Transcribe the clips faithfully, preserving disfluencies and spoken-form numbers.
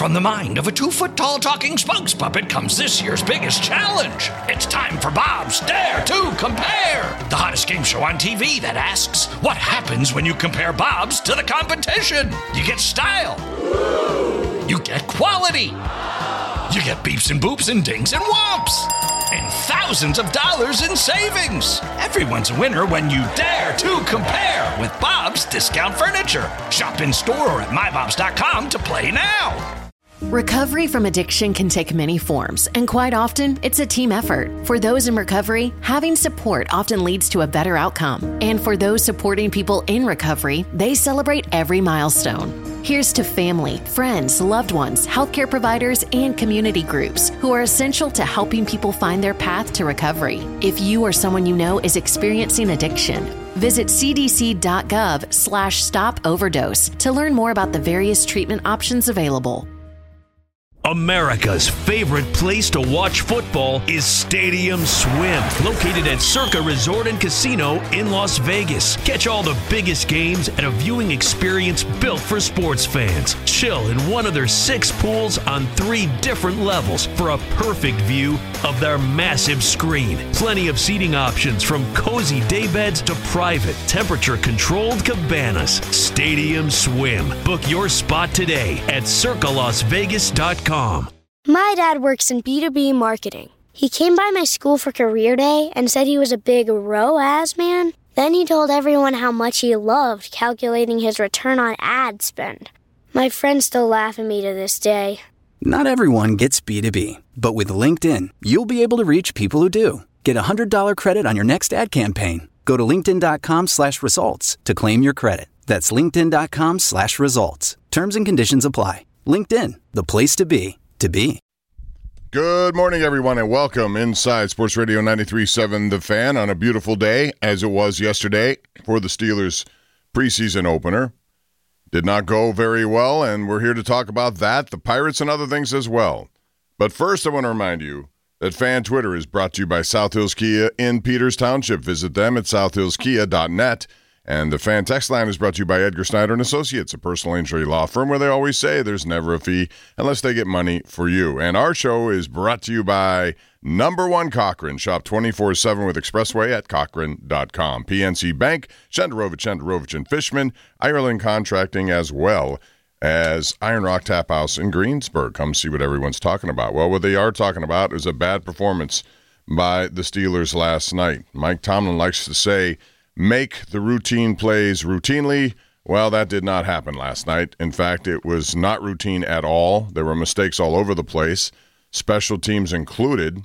from the mind of a two-foot-tall talking spokes puppet comes this year's biggest challenge. It's time for Bob's Dare to Compare, the hottest game show on T V that asks, what happens when you compare Bobs to the competition? You get style. You get quality. You get beeps and boops and dings and whomps. And thousands of dollars in savings. Everyone's a winner when you dare to compare with Bob's Discount Furniture. Shop in store or at my bobs dot com to play now. Recovery from addiction can take many forms, and quite often, it's a team effort. For those in recovery, having support often leads to a better outcome. And for those supporting people in recovery, they celebrate every milestone. Here's to family, friends, loved ones, healthcare providers, and community groups who are essential to helping people find their path to recovery. If you or someone you know is experiencing addiction, visit c d c dot gov slash stop overdose to learn more about the various treatment options available. America's favorite place to watch football is Stadium Swim, located at Circa Resort and Casino in Las Vegas. Catch all the biggest games at a viewing experience built for sports fans. Chill in one of their six pools on three different levels for a perfect view of their massive screen. Plenty of seating options from cozy daybeds to private, temperature-controlled cabanas. Stadium Swim. Book your spot today at circa las vegas dot com. My dad works in B two B marketing. He came by my school for career day and said he was a big R O A S man. Then he told everyone how much he loved calculating his return on ad spend. My friends still laugh at me to this day. Not everyone gets B two B, but with LinkedIn, you'll be able to reach people who do. Get a one hundred dollars credit on your next ad campaign. Go to linkedin.com slash results to claim your credit. That's linkedin.com slash results. Terms and conditions apply. LinkedIn, the place to be, to be. Good morning, everyone, and welcome inside Sports Radio ninety-three point seven The Fan on a beautiful day, as it was yesterday for the Steelers' preseason opener. Did not go very well, and we're here to talk about that, the Pirates, and other things as well. But first, I want to remind you that Fan Twitter is brought to you by South Hills Kia in Peters Township. Visit them at south hills kia dot net. And the Fan Text Line is brought to you by Edgar Snyder and Associates, a personal injury law firm where they always say there's never a fee unless they get money for you. And our show is brought to you by Number One Cochran. Shop twenty-four seven with Expressway at Cochran dot com. P N C Bank, Shenderovich, Shenderovich and Fishman, Ireland Contracting, as well as Iron Rock Tap House in Greensburg. Come see what everyone's talking about. Well, what they are talking about is a bad performance by the Steelers last night. Mike Tomlin likes to say, make the routine plays routinely. Well, that did not happen last night. In fact, it was not routine at all. There were mistakes all over the place, special teams included.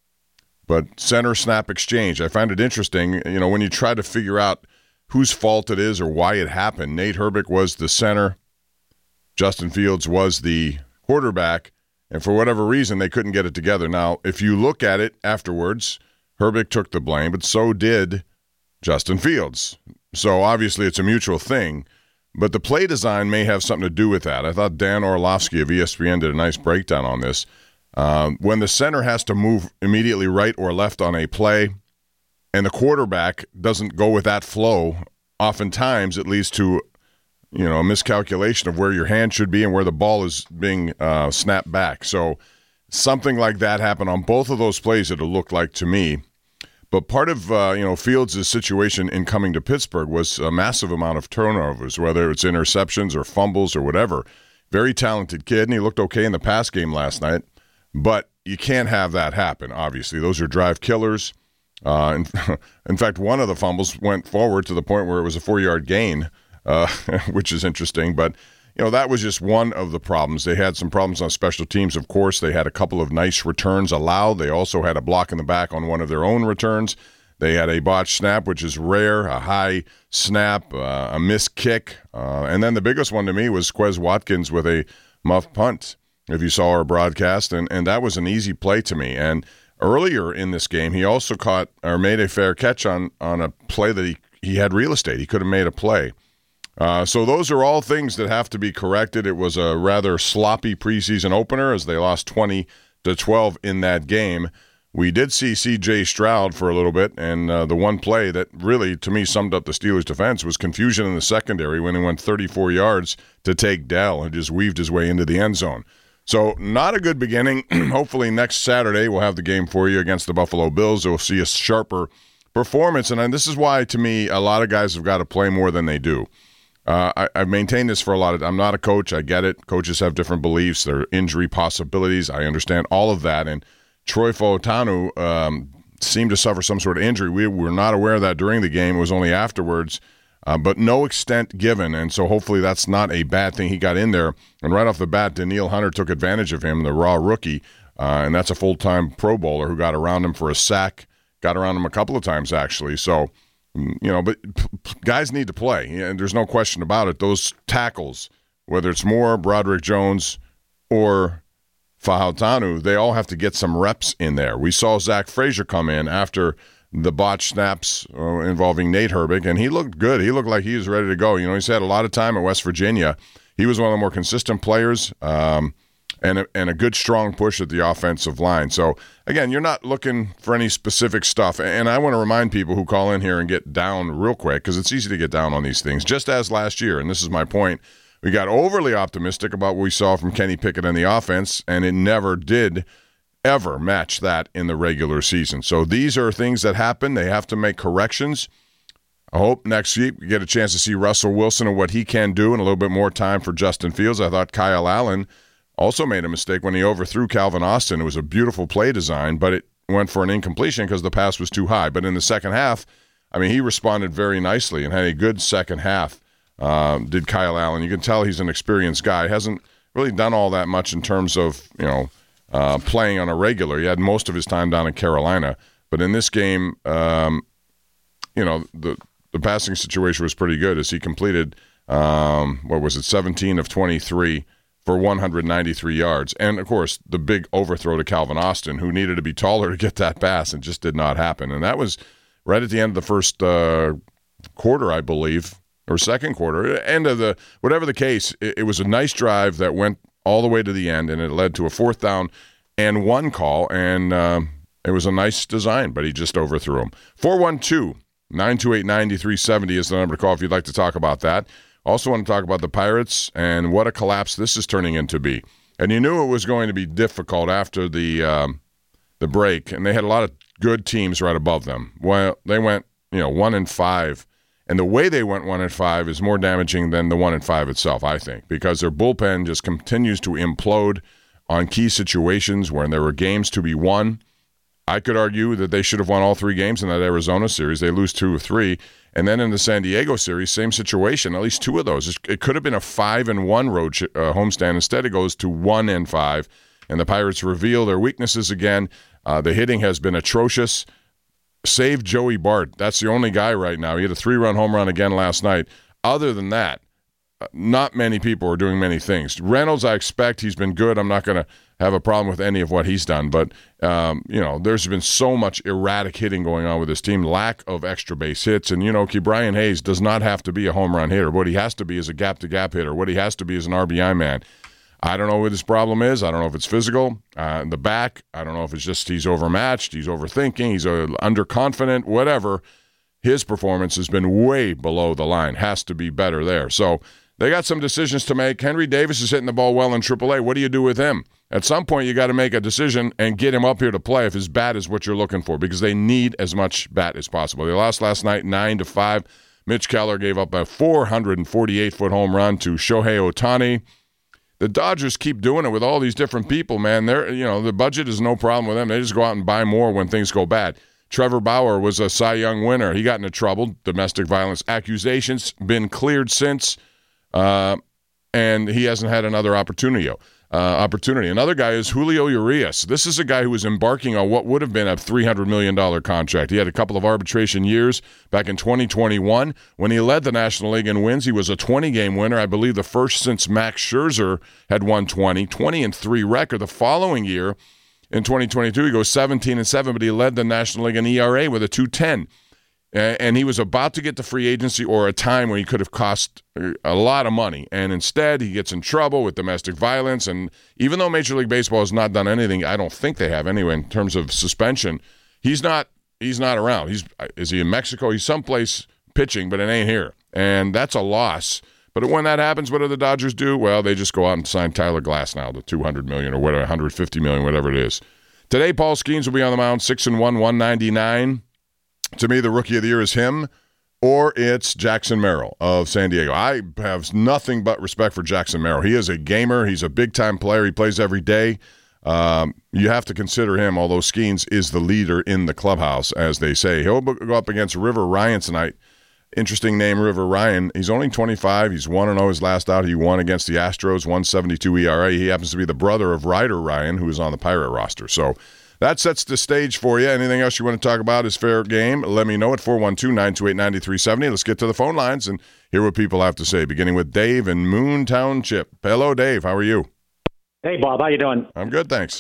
But center snap exchange, I find it interesting. You know, when you try to figure out whose fault it is or why it happened, Nate Herbig was the center. Justin Fields was the quarterback. And for whatever reason, they couldn't get it together. Now, if you look at it afterwards, Herbig took the blame, but so did Justin Fields. So obviously it's a mutual thing, but the play design may have something to do with that. I thought Dan Orlovsky of E S P N did a nice breakdown on this. Um, when the center has to move immediately right or left on a play and the quarterback doesn't go with that flow, oftentimes it leads to, you know, a miscalculation of where your hand should be and where the ball is being uh, snapped back. So something like that happened on both of those plays, it looked like to me. But part of uh, you know Fields' situation in coming to Pittsburgh was a massive amount of turnovers, whether it's interceptions or fumbles or whatever. Very talented kid, and he looked okay in the pass game last night. But you can't have that happen, obviously. Those are drive killers. Uh, in, in fact, one of the fumbles went forward to the point where it was a four-yard gain, uh, which is interesting. But you know that was just one of the problems. They had some problems on special teams, of course. They had a couple of nice returns allowed. They also had a block in the back on one of their own returns. They had a botched snap, which is rare, a high snap, uh, a missed kick. Uh, and then the biggest one to me was Quez Watkins with a muff punt, if you saw our broadcast. And, and that was an easy play to me. And earlier in this game, he also caught or made a fair catch on, on a play that he, he had real estate. He could have made a play. Uh, so those are all things that have to be corrected. It was a rather sloppy preseason opener as they lost twenty to twelve in that game. We did see C J Stroud for a little bit, and uh, the one play that really, to me, summed up the Steelers' defense was confusion in the secondary when he went thirty-four yards to take Dell and just weaved his way into the end zone. So not a good beginning. Hopefully next Saturday we'll have the game for you against the Buffalo Bills. We'll see a sharper performance. And this is why, to me, a lot of guys have got to play more than they do. Uh, I, I've maintained this for a lot of – I'm not a coach. I get it. Coaches have different beliefs. There are injury possibilities. I understand all of that. And Troy Fautanu um, seemed to suffer some sort of injury. We were not aware of that during the game. It was only afterwards. Uh, but no extent given, and so hopefully that's not a bad thing. He got in there, and right off the bat, Danielle Hunter took advantage of him, the raw rookie, uh, and that's a full-time Pro Bowler who got around him for a sack, got around him a couple of times, actually. So, you know, but guys need to play, and there's no question about it. Those tackles, whether it's Moore, Broderick Jones, or Fautanu, they all have to get some reps in there. We saw Zach Frazier come in after the botch snaps uh, involving Nate Herbig, and he looked good. He looked like he was ready to go. You know, he's had a lot of time at West Virginia. He was one of the more consistent players, um, and, a, and a good, strong push at the offensive line. So, again, you're not looking for any specific stuff. And I want to remind people who call in here and get down real quick, because it's easy to get down on these things, just as last year, and this is my point. We got overly optimistic about what we saw from Kenny Pickett in the offense, and it never did ever match that in the regular season. So these are things that happen. They have to make corrections. I hope next week we get a chance to see Russell Wilson and what he can do, and a little bit more time for Justin Fields. I thought Kyle Allen also made a mistake when he overthrew Calvin Austin. It was a beautiful play design, but it went for an incompletion because the pass was too high. But in the second half, I mean, he responded very nicely and had a good second half, um, did Kyle Allen. You can tell he's an experienced guy. Hasn't really done all that much in terms of, you know, Uh, playing on a regular. He had most of his time down in Carolina. But in this game, um, you know, the the passing situation was pretty good as he completed, um, what was it, seventeen of twenty-three for one hundred ninety-three yards. And, of course, the big overthrow to Calvin Austin, who needed to be taller to get that pass, and just did not happen. And that was right at the end of the first uh, quarter, I believe, or second quarter. End of the – whatever the case, it, it was a nice drive that went all the way to the end, and it led to a fourth down and one call, and uh, it was a nice design, but he just overthrew him. four one two, nine two eight, nine three seven zero is the number to call if you'd like to talk about that. Also want to talk about the Pirates and what a collapse this is turning into be. And you knew it was going to be difficult after the um, the break, and they had a lot of good teams right above them. Well, they went, you know, one and five. And the way they went one and five is more damaging than the one and five itself, I think, because their bullpen just continues to implode on key situations when there were games to be won. I could argue that they should have won all three games in that Arizona series. They lose two or three. And then in the San Diego series, same situation, at least two of those. It could have been a five and one road uh, homestand. Instead, it goes to one and five. And the Pirates reveal their weaknesses again. Uh, the hitting has been atrocious. Save Joey Bart. That's the only guy right now. He had a three-run home run again last night. Other than that, not many people are doing many things. Reynolds, I expect he's been good. I'm not going to have a problem with any of what he's done. But, um, you know, there's been so much erratic hitting going on with this team, lack of extra base hits. And, you know, Ke'Bryan Hayes does not have to be a home run hitter. What he has to be is a gap-to-gap hitter. What he has to be is an R B I man. I don't know what his problem is. I don't know if it's physical. Uh, in the back, I don't know if it's just he's overmatched, he's overthinking, he's uh, underconfident, whatever. His performance has been way below the line. Has to be better there. So they got some decisions to make. Henry Davis is hitting the ball well in triple A. What do you do with him? At some point, you got to make a decision and get him up here to play if his bat is what you're looking for, because they need as much bat as possible. They lost last night nine to five. Mitch Keller gave up a four hundred forty-eight foot home run to Shohei Ohtani. The Dodgers keep doing it with all these different people, man. They're, you know, the budget is no problem with them. They just go out and buy more when things go bad. Trevor Bauer was a Cy Young winner. He got into trouble, domestic violence accusations, been cleared since, uh, and he hasn't had another opportunity. Uh, opportunity. Another guy is Julio Urias. This is a guy who was embarking on what would have been a three hundred million dollars contract. He had a couple of arbitration years back in twenty twenty-one. When he led the National League in wins, he was a twenty-game winner. I believe the first since Max Scherzer had won twenty. twenty and three record. The following year, in twenty twenty-two, he goes seventeen and seven, but he led the National League in E R A with a two ten. And he was about to get to free agency or a time when he could have cost a lot of money. And instead, he gets in trouble with domestic violence. And even though Major League Baseball has not done anything, I don't think they have anyway, in terms of suspension, he's not he's not around. He's Is he in Mexico? He's someplace pitching, but it ain't here. And that's a loss, But when that happens, what do the Dodgers do? Well, they just go out and sign Tyler Glasnow, the two hundred million dollars or whatever, one hundred fifty million dollars, whatever it is. Today, Paul Skeens will be on the mound, six and one, one ninety-nine. To me, the rookie of the year is him, or it's Jackson Merrill of San Diego. I have nothing but respect for Jackson Merrill. He is a gamer. He's a big-time player. He plays every day. Um, you have to consider him, although Skeens is the leader in the clubhouse, as they say. He'll go up against River Ryan tonight. Interesting name, River Ryan. He's only twenty-five. He's one and oh his last out. He won against the Astros, one seventy-two E R A. He happens to be the brother of Ryder Ryan, who is on the Pirate roster. So that sets the stage for you. Anything else you want to talk about is fair game. Let me know at four one two, nine two eight, nine three seven zero. Let's get to the phone lines and hear what people have to say, beginning with Dave in Moon Township. Hello, Dave. How are you? Hey, Bob. How you doing? I'm good, thanks.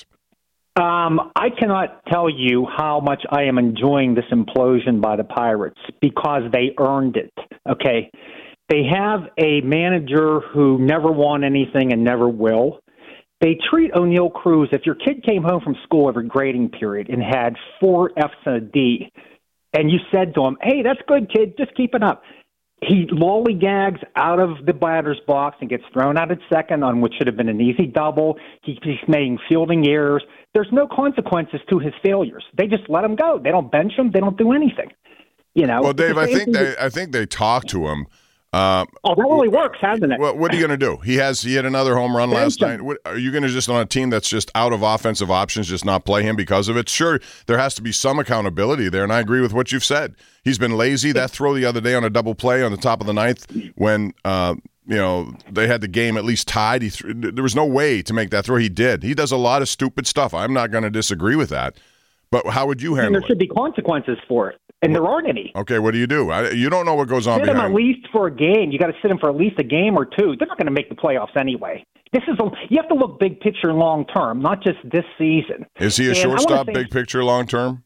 Um, I cannot tell you how much I am enjoying this implosion by the Pirates because they earned it, okay? They have a manager who never won anything and never will. They treat O'Neill Cruz, if your kid came home from school every grading period and had four F's and a D, and you said to him, hey, that's good, kid, just keep it up. He lollygags out of the batter's box and gets thrown out at second on what should have been an easy double. He, he's making fielding errors. There's no consequences to his failures. They just let him go. They don't bench him. They don't do anything. You know. Well, Dave, I think they, I think they talk to him. Uh, oh, that really works, hasn't it? Well, what are you going to do? He has he had another home run last night. What, are you going to just on a team that's just out of offensive options, just not play him because of it? Sure, there has to be some accountability there, and I agree with what you've said. He's been lazy. That throw the other day on a double play on the top of the ninth when uh, you know they had the game at least tied. He th- there was no way to make that throw. He did. He does a lot of stupid stuff. I'm not going to disagree with that. But how would you handle and there should it? be consequences for it. And there aren't any. Okay, what do you do? I, you don't know what goes on sit behind. Sit him at least for a game. You got to sit him for at least a game or two. They're not going to make the playoffs anyway. This is a, you have to look big picture, long term, not just this season. Is he a and shortstop, say, big picture, long term?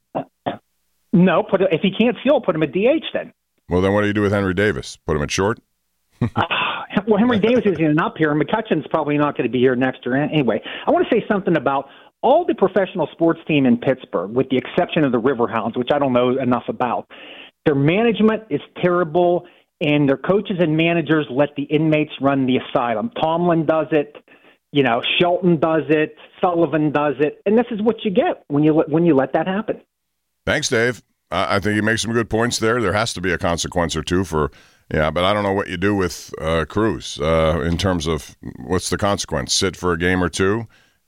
No. Put if he can't field, put him at D H then. Well, then what do you do with Henry Davis? Put him at short. uh, well, Henry Davis isn't up here. McCutcheon's probably not going to be here next year anyway. I want to say something about all the professional sports team in Pittsburgh, with the exception of the Riverhounds, which I don't know enough about. Their management is terrible, and their coaches and managers let the inmates run the asylum. Tomlin does it, you know, Shelton does it, Sullivan does it, and this is what you get when you let, when you let that happen. Thanks, Dave. Uh, I think you make some good points there. There has to be a consequence or two for, yeah, but I don't know what you do with uh, Cruz uh, in terms of what's the consequence. Sit for a game or two,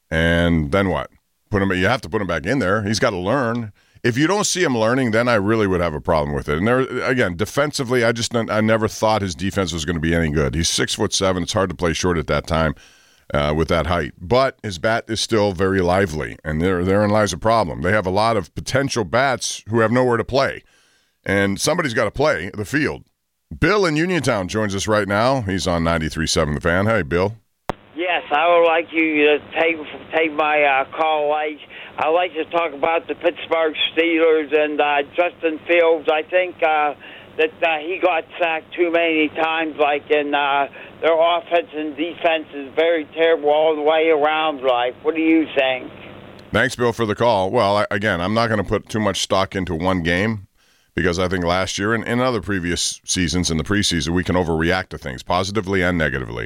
and then what? Put him. You have to put him back in there. He's got to learn. If you don't see him learning, then I really would have a problem with it. And there, again, defensively, I just I never thought his defense was going to be any good. He's six foot seven. It's hard to play short at that time uh, with that height. But his bat is still very lively, and there therein lies a problem. They have a lot of potential bats who have nowhere to play, and somebody's got to play the field. Bill in Uniontown joins us right now. He's on ninety-three point seven The Fan. Hey, Bill. Yes, I would like you to take take my uh, call. I I like to talk about the Pittsburgh Steelers and uh, Justin Fields. I think uh, that uh, he got sacked too many times. Like, and uh, their offense and defense is very terrible all the way around. Like, what do you think? Thanks, Bill, for the call. Well, I, again, I'm not going to put too much stock into one game because I think last year and in other previous seasons in the preseason we can overreact to things positively and negatively.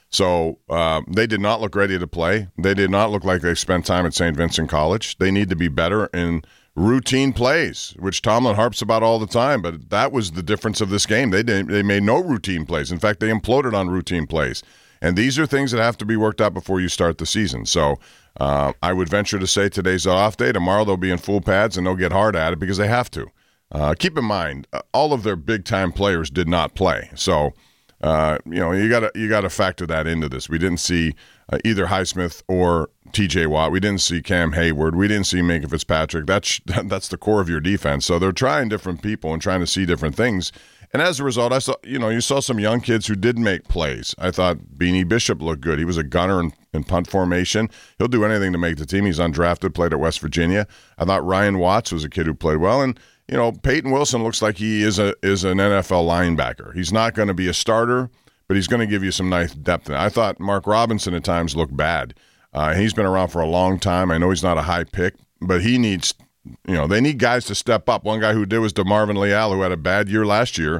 So uh, they did not look ready to play. They did not look like they spent time at Saint Vincent College. They need to be better in routine plays, which Tomlin harps about all the time. But that was the difference of this game. They didn't. They made no routine plays. In fact, they imploded on routine plays. And these are things that have to be worked out before you start the season. So uh, I would venture to say today's an off day. Tomorrow they'll be in full pads and they'll get hard at it because they have to. Uh, keep in mind, uh, all of their big-time players did not play. So Uh, you know, you gotta you gotta factor that into this. We didn't see uh, either Highsmith or T J Watt. We didn't see Cam Hayward. We didn't see Minkah Fitzpatrick. That's that's the core of your defense. So they're trying different people and trying to see different things. And as a result, I saw you know you saw some young kids who did make plays. I thought Beanie Bishop looked good. He was a gunner in, in punt formation. He'll do anything to make the team. He's undrafted, played at West Virginia. I thought Ryan Watts was a kid who played well. And you know, Peyton Wilson looks like he is a is an N F L linebacker. He's not going to be a starter, but he's going to give you some nice depth. I thought Mark Robinson at times looked bad. Uh, he's been around for a long time. I know he's not a high pick, but he needs, you know, they need guys to step up. One guy who did was DeMarvin Leal, who had a bad year last year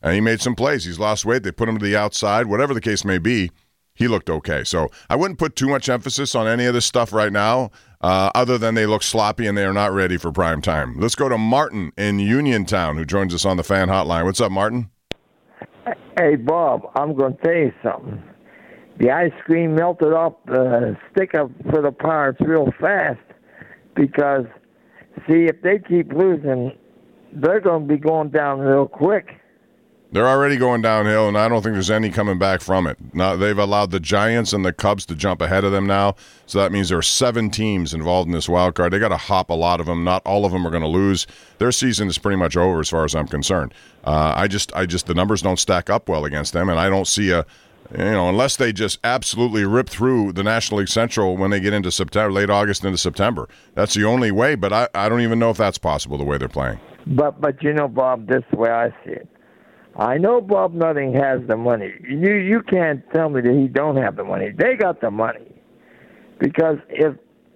and he made some plays. He's lost weight. They put him to the outside. Whatever the case may be, he looked okay. So I wouldn't put too much emphasis on any of this stuff right now, uh, other than they look sloppy and they are not ready for prime time. Let's go to Martin in Uniontown, who joins us on the fan hotline. What's up, Martin? Hey, Bob, I'm going to tell you something. The ice cream melted off the stick up for the Pirates real fast because, see, if they keep losing, they're going to be going down real quick. They're already going downhill, and I don't think there's any coming back from it. Now, they've allowed the Giants and the Cubs to jump ahead of them now, so that means there are seven teams involved in this wild card. They got to hop a lot of them. Not all of them are going to lose. Their season is pretty much over as far as I'm concerned. Uh, I just, I just, the numbers don't stack up well against them, and I don't see a, you know, unless they just absolutely rip through the National League Central when they get into September, late August into September. That's the only way, but I, I don't even know if that's possible the way they're playing. But, but you know, Bob, this is the way I see it. I know Bob Nutting has the money. You you can't tell me that he don't have the money. They got the money. Because if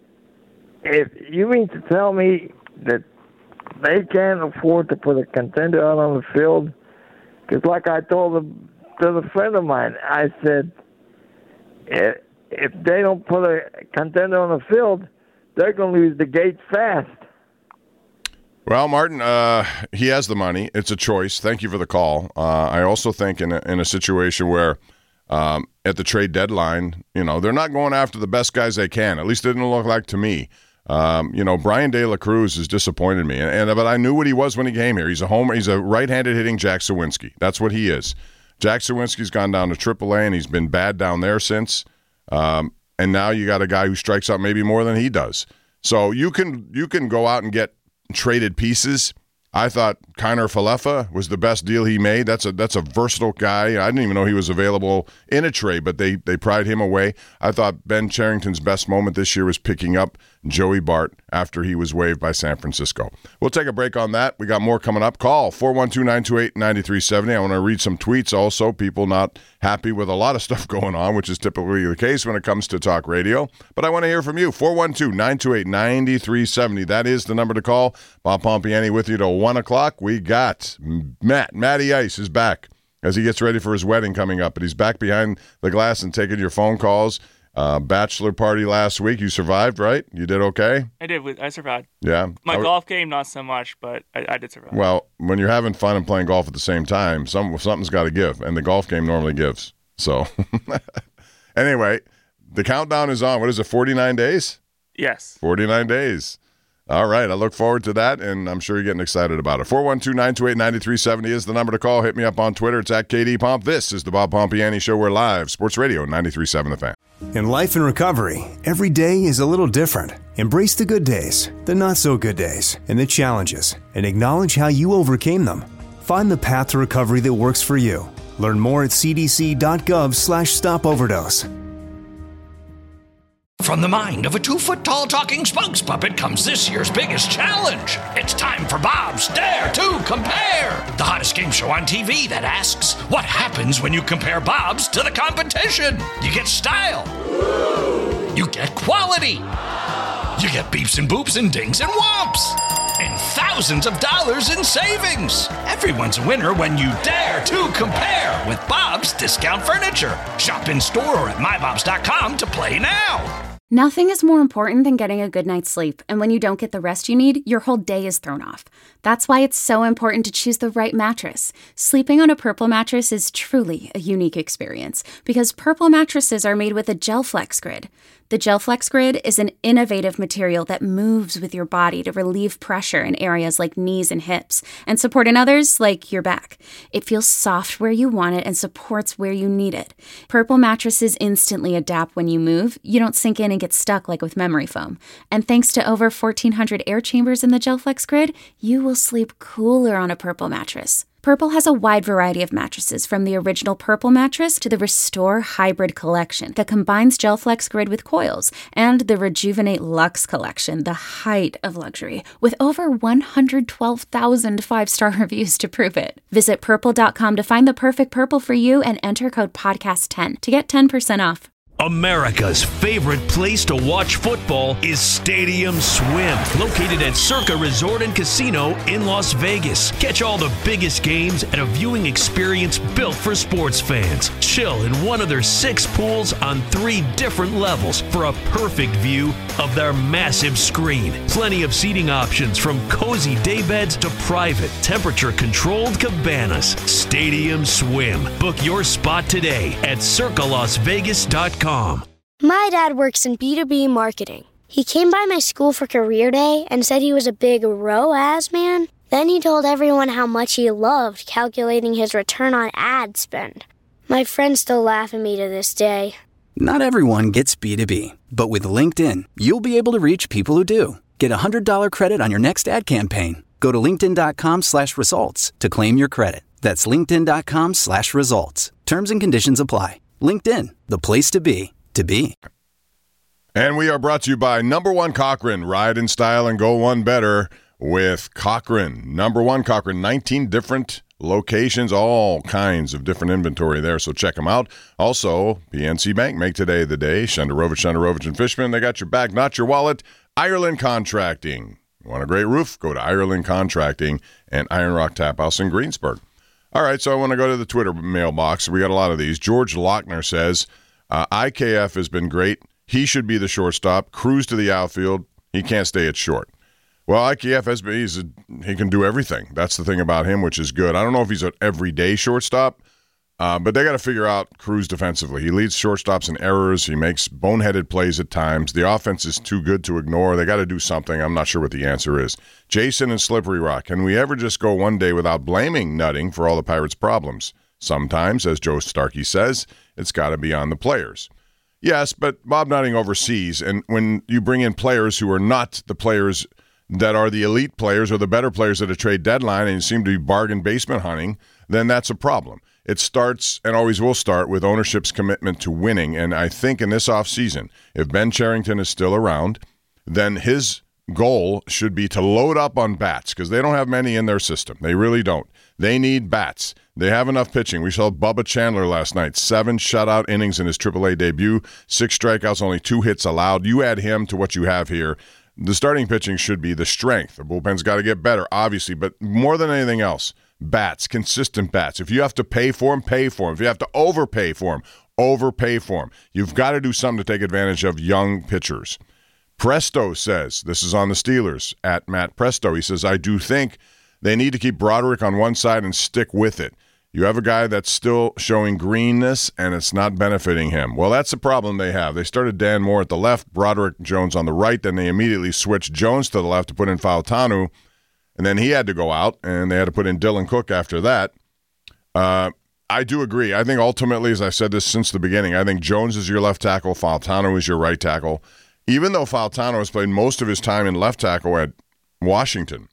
if you mean to tell me that they can't afford to put a contender out on the field, because like I told a, to a friend of mine, I said, if, if they don't put a contender on the field, they're going to lose the gate fast. Well, Martin, uh, he has the money. It's a choice. Thank you for the call. Uh, I also think in a, in a situation where um, at the trade deadline, you know, they're not going after the best guys they can. At least it didn't look like to me. Um, you know, Brian De La Cruz has disappointed me, and, and but I knew what he was when he came here. He's a homer. He's a right-handed hitting Jack Suwinski. That's what he is. Jack Suwinski's gone down to triple A, and he's been bad down there since. Um, and now you got a guy who strikes out maybe more than he does. So you can you can go out and get traded pieces. I thought Kiner Falefa was the best deal he made. That's a that's a versatile guy. I didn't even know he was available in a trade, but they they pried him away. I thought Ben Cherington's best moment this year was picking up Joey Bart after he was waived by San Francisco. We'll take a break on that. We got more coming up. Call four one two, nine two eight, nine three seven zero. I want to read some tweets also. People not happy with a lot of stuff going on, which is typically the case when it comes to talk radio. But I want to hear from you. four one two, nine two eight, nine three seven zero. That is the number to call. Bob Pompiani with you till one o'clock. We got Matt. Matty Ice is back as he gets ready for his wedding coming up. But he's back behind the glass and taking your phone calls. Uh, bachelor party last week. You survived, right? You did okay? I did. I survived. Yeah. My I, golf game, not so much, but I, I did survive. Well, when you're having fun and playing golf at the same time, some something's got to give, and the golf game normally gives. So, anyway, the countdown is on. What is it, forty-nine days? Yes. forty-nine days. All right. I look forward to that, and I'm sure you're getting excited about it. four one two, nine two eight, nine three seven zero is the number to call. Hit me up on Twitter. It's at K D Pomp. This is the Bob Pompiani Show. We're live. Sports Radio ninety-three point seven The Fan. In life and recovery, every day is a little different. Embrace the good days, the not-so-good days, and the challenges, and acknowledge how you overcame them. Find the path to recovery that works for you. Learn more at c d c dot gov slash stop overdose. From the mind of a two-foot-tall talking spokes puppet comes this year's biggest challenge. It's time for Bob's Dare to Compare, the hottest game show on T V that asks, what happens when you compare Bob's to the competition? You get style. You get quality. You get beeps and boops and dings and whomps. And thousands of dollars in savings. Everyone's a winner when you dare to compare with Bob's Discount Furniture. Shop in store or at my bobs dot com to play now. Nothing is more important than getting a good night's sleep, and when you don't get the rest you need, your whole day is thrown off. That's why it's so important to choose the right mattress. Sleeping on a Purple mattress is truly a unique experience, because Purple mattresses are made with a GelFlex Grid. The GelFlex Grid is an innovative material that moves with your body to relieve pressure in areas like knees and hips, and support in others like your back. It feels soft where you want it and supports where you need it. Purple mattresses instantly adapt when you move. You don't sink in and get stuck like with memory foam. And thanks to over fourteen hundred air chambers in the GelFlex Grid, you will sleep cooler on a Purple mattress. Purple has a wide variety of mattresses, from the original Purple mattress to the Restore Hybrid collection that combines GelFlex Grid with coils, and the Rejuvenate Luxe collection, the height of luxury, with over one hundred twelve thousand five-star reviews to prove it. Visit purple dot com to find the perfect Purple for you and enter code podcast ten to get ten percent off. America's favorite place to watch football is Stadium Swim, located at Circa Resort and Casino in Las Vegas. Catch all the biggest games at a viewing experience built for sports fans. Chill in one of their six pools on three different levels for a perfect view of their massive screen. Plenty of seating options from cozy daybeds to private, temperature-controlled cabanas. Stadium Swim. Book your spot today at circa las vegas dot com. My dad works in B two B marketing. He came by my school for career day and said he was a big R O A S man. Then he told everyone how much he loved calculating his return on ad spend. My friends still laugh at me to this day. Not everyone gets B two B, but with LinkedIn, you'll be able to reach people who do. Get a one hundred dollars credit on your next ad campaign. Go to linkedin.com slash results to claim your credit. That's linkedin.com slash results. Terms and conditions apply. LinkedIn, the place to be, to be. And we are brought to you by Number One Cochrane. Ride in style and go one better with Cochrane. Number One Cochrane, nineteen different locations, all kinds of different inventory there, so check them out. Also, P N C Bank, make today the day. Shenderovich, Shenderovich and Fishman, they got your back, not your wallet. Ireland Contracting. Want a great roof? Go to Ireland Contracting and Iron Rock Tap House in Greensburg. All right, so I want to go to the Twitter mailbox. We got a lot of these. George Lochner says, uh, I K F has been great. He should be the shortstop. Cruise to the outfield. He can't stay at short. Well, I K F has been, he's a, he can do everything. That's the thing about him, which is good. I don't know if he's an everyday shortstop, uh, but they got to figure out Cruz defensively. He leads shortstops in errors. He makes boneheaded plays at times. The offense is too good to ignore. They got to do something. I'm not sure what the answer is. Jason and Slippery Rock, can we ever just go one day without blaming Nutting for all the Pirates' problems? Sometimes, as Joe Starkey says, it's got to be on the players. Yes, but Bob Nutting oversees, and when you bring in players who are not the players that are the elite players or the better players at a trade deadline and you seem to be bargain basement hunting, then that's a problem. It starts and always will start with ownership's commitment to winning. And I think in this offseason, if Ben Cherington is still around, then his goal should be to load up on bats because they don't have many in their system. They really don't. They need bats. They have enough pitching. We saw Bubba Chandler last night, seven shutout innings in his triple A debut, six strikeouts, only two hits allowed. You add him to what you have here. The starting pitching should be the strength. The bullpen's got to get better, obviously, but more than anything else, bats, consistent bats. If you have to pay for them, pay for them. If you have to overpay for them, overpay for them. You've got to do something to take advantage of young pitchers. Presto says, this is on the Steelers, at Matt Presto. He says, I do think they need to keep Broderick on one side and stick with it. You have a guy that's still showing greenness, and it's not benefiting him. Well, that's the problem they have. They started Dan Moore at the left, Broderick Jones on the right, then they immediately switched Jones to the left to put in Fautanu, and then he had to go out, and they had to put in Dylan Cook after that. Uh, I do agree. I think ultimately, as I've said this since the beginning, I think Jones is your left tackle, Fautanu is your right tackle, even though Fautanu has played most of his time in left tackle at Washington.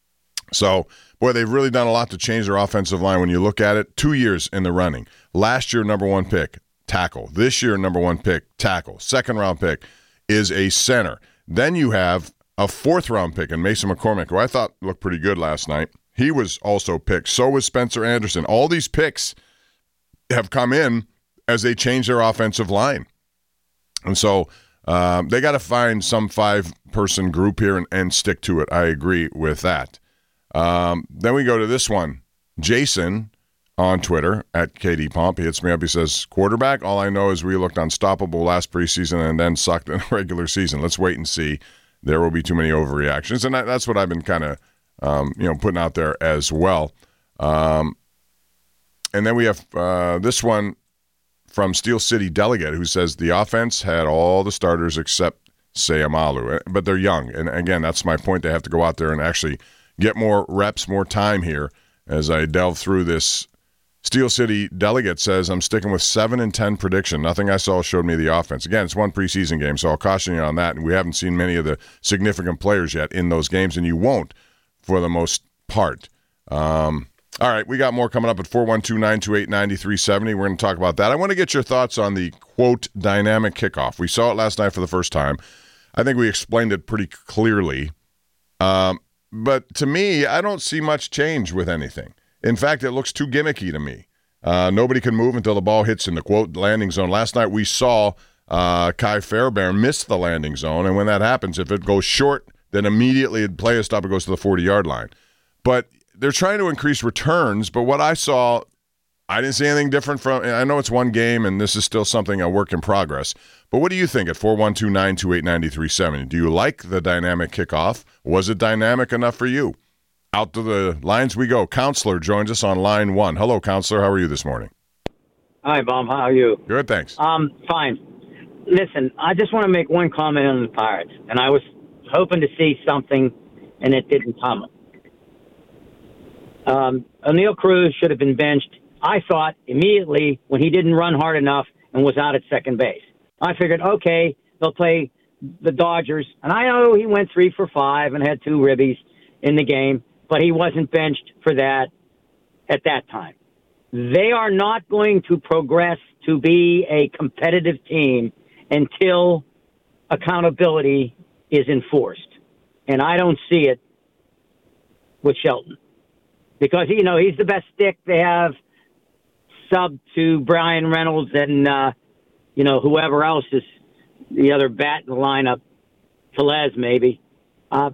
So, boy, they've really done a lot to change their offensive line when you look at it. Two years in the running. Last year, number one pick, tackle. This year, number one pick, tackle. Second round pick is a center. Then you have a fourth round pick in Mason McCormick, who I thought looked pretty good last night. He was also picked. So was Spencer Anderson. All these picks have come in as they change their offensive line. And so um, they got to find some five-person group here and, and stick to it. I agree with that. Um, then we go to this one. Jason on Twitter, at K D Pomp, he hits me up. He says, quarterback, all I know is we looked unstoppable last preseason and then sucked in the regular season. Let's wait and see. There will be too many overreactions. And that, that's what I've been kind of um, you know, putting out there as well. Um, and then we have uh, this one from Steel City Delegate who says the offense had all the starters except Sayamalu, but they're young. And again, that's my point. They have to go out there and actually get more reps, more time here. As I delve through this, Steel City Delegate says, I'm sticking with seven and ten prediction. Nothing I saw showed me the offense. Again, it's one preseason game, so I'll caution you on that. And we haven't seen many of the significant players yet in those games, and you won't for the most part. Um, all right, we got more coming up at four one two, nine two eight, nine three seven zero. We're going to talk about that. I want to get your thoughts on the, quote, dynamic kickoff. We saw it last night for the first time. I think we explained it pretty clearly. Um, but to me, I don't see much change with anything. In fact, it looks too gimmicky to me. Uh, nobody can move until the ball hits in the, quote, landing zone. Last night we saw uh, Kai Fairbairn missed the landing zone. And when that happens, if it goes short, then immediately the play is stopped, it goes to the forty-yard line. But they're trying to increase returns. But what I saw, I didn't see anything different from – I know it's one game, and this is still something, a work in progress. But what do you think at four one two, nine two eight, nine three seven? Do you like the dynamic kickoff? Was it dynamic enough for you? Out to the lines we go. Counselor joins us on line one. Hello, Counselor. How are you this morning? Hi, Bob. How are you? Good, thanks. Um, fine. Listen, I just want to make one comment on the Pirates, and I was hoping to see something, and it didn't come. Um, O'Neal Cruz should have been benched, I thought, immediately when he didn't run hard enough and was out at second base. I figured, okay, they'll play the Dodgers, and I know he went three for five and had two ribbies in the game, but he wasn't benched for that at that time. They are not going to progress to be a competitive team until accountability is enforced. And I don't see it with Shelton. Because, you know, he's the best stick they have sub to Brian Reynolds and, uh, you know, whoever else is the other bat in the lineup, Tellez maybe. Uh,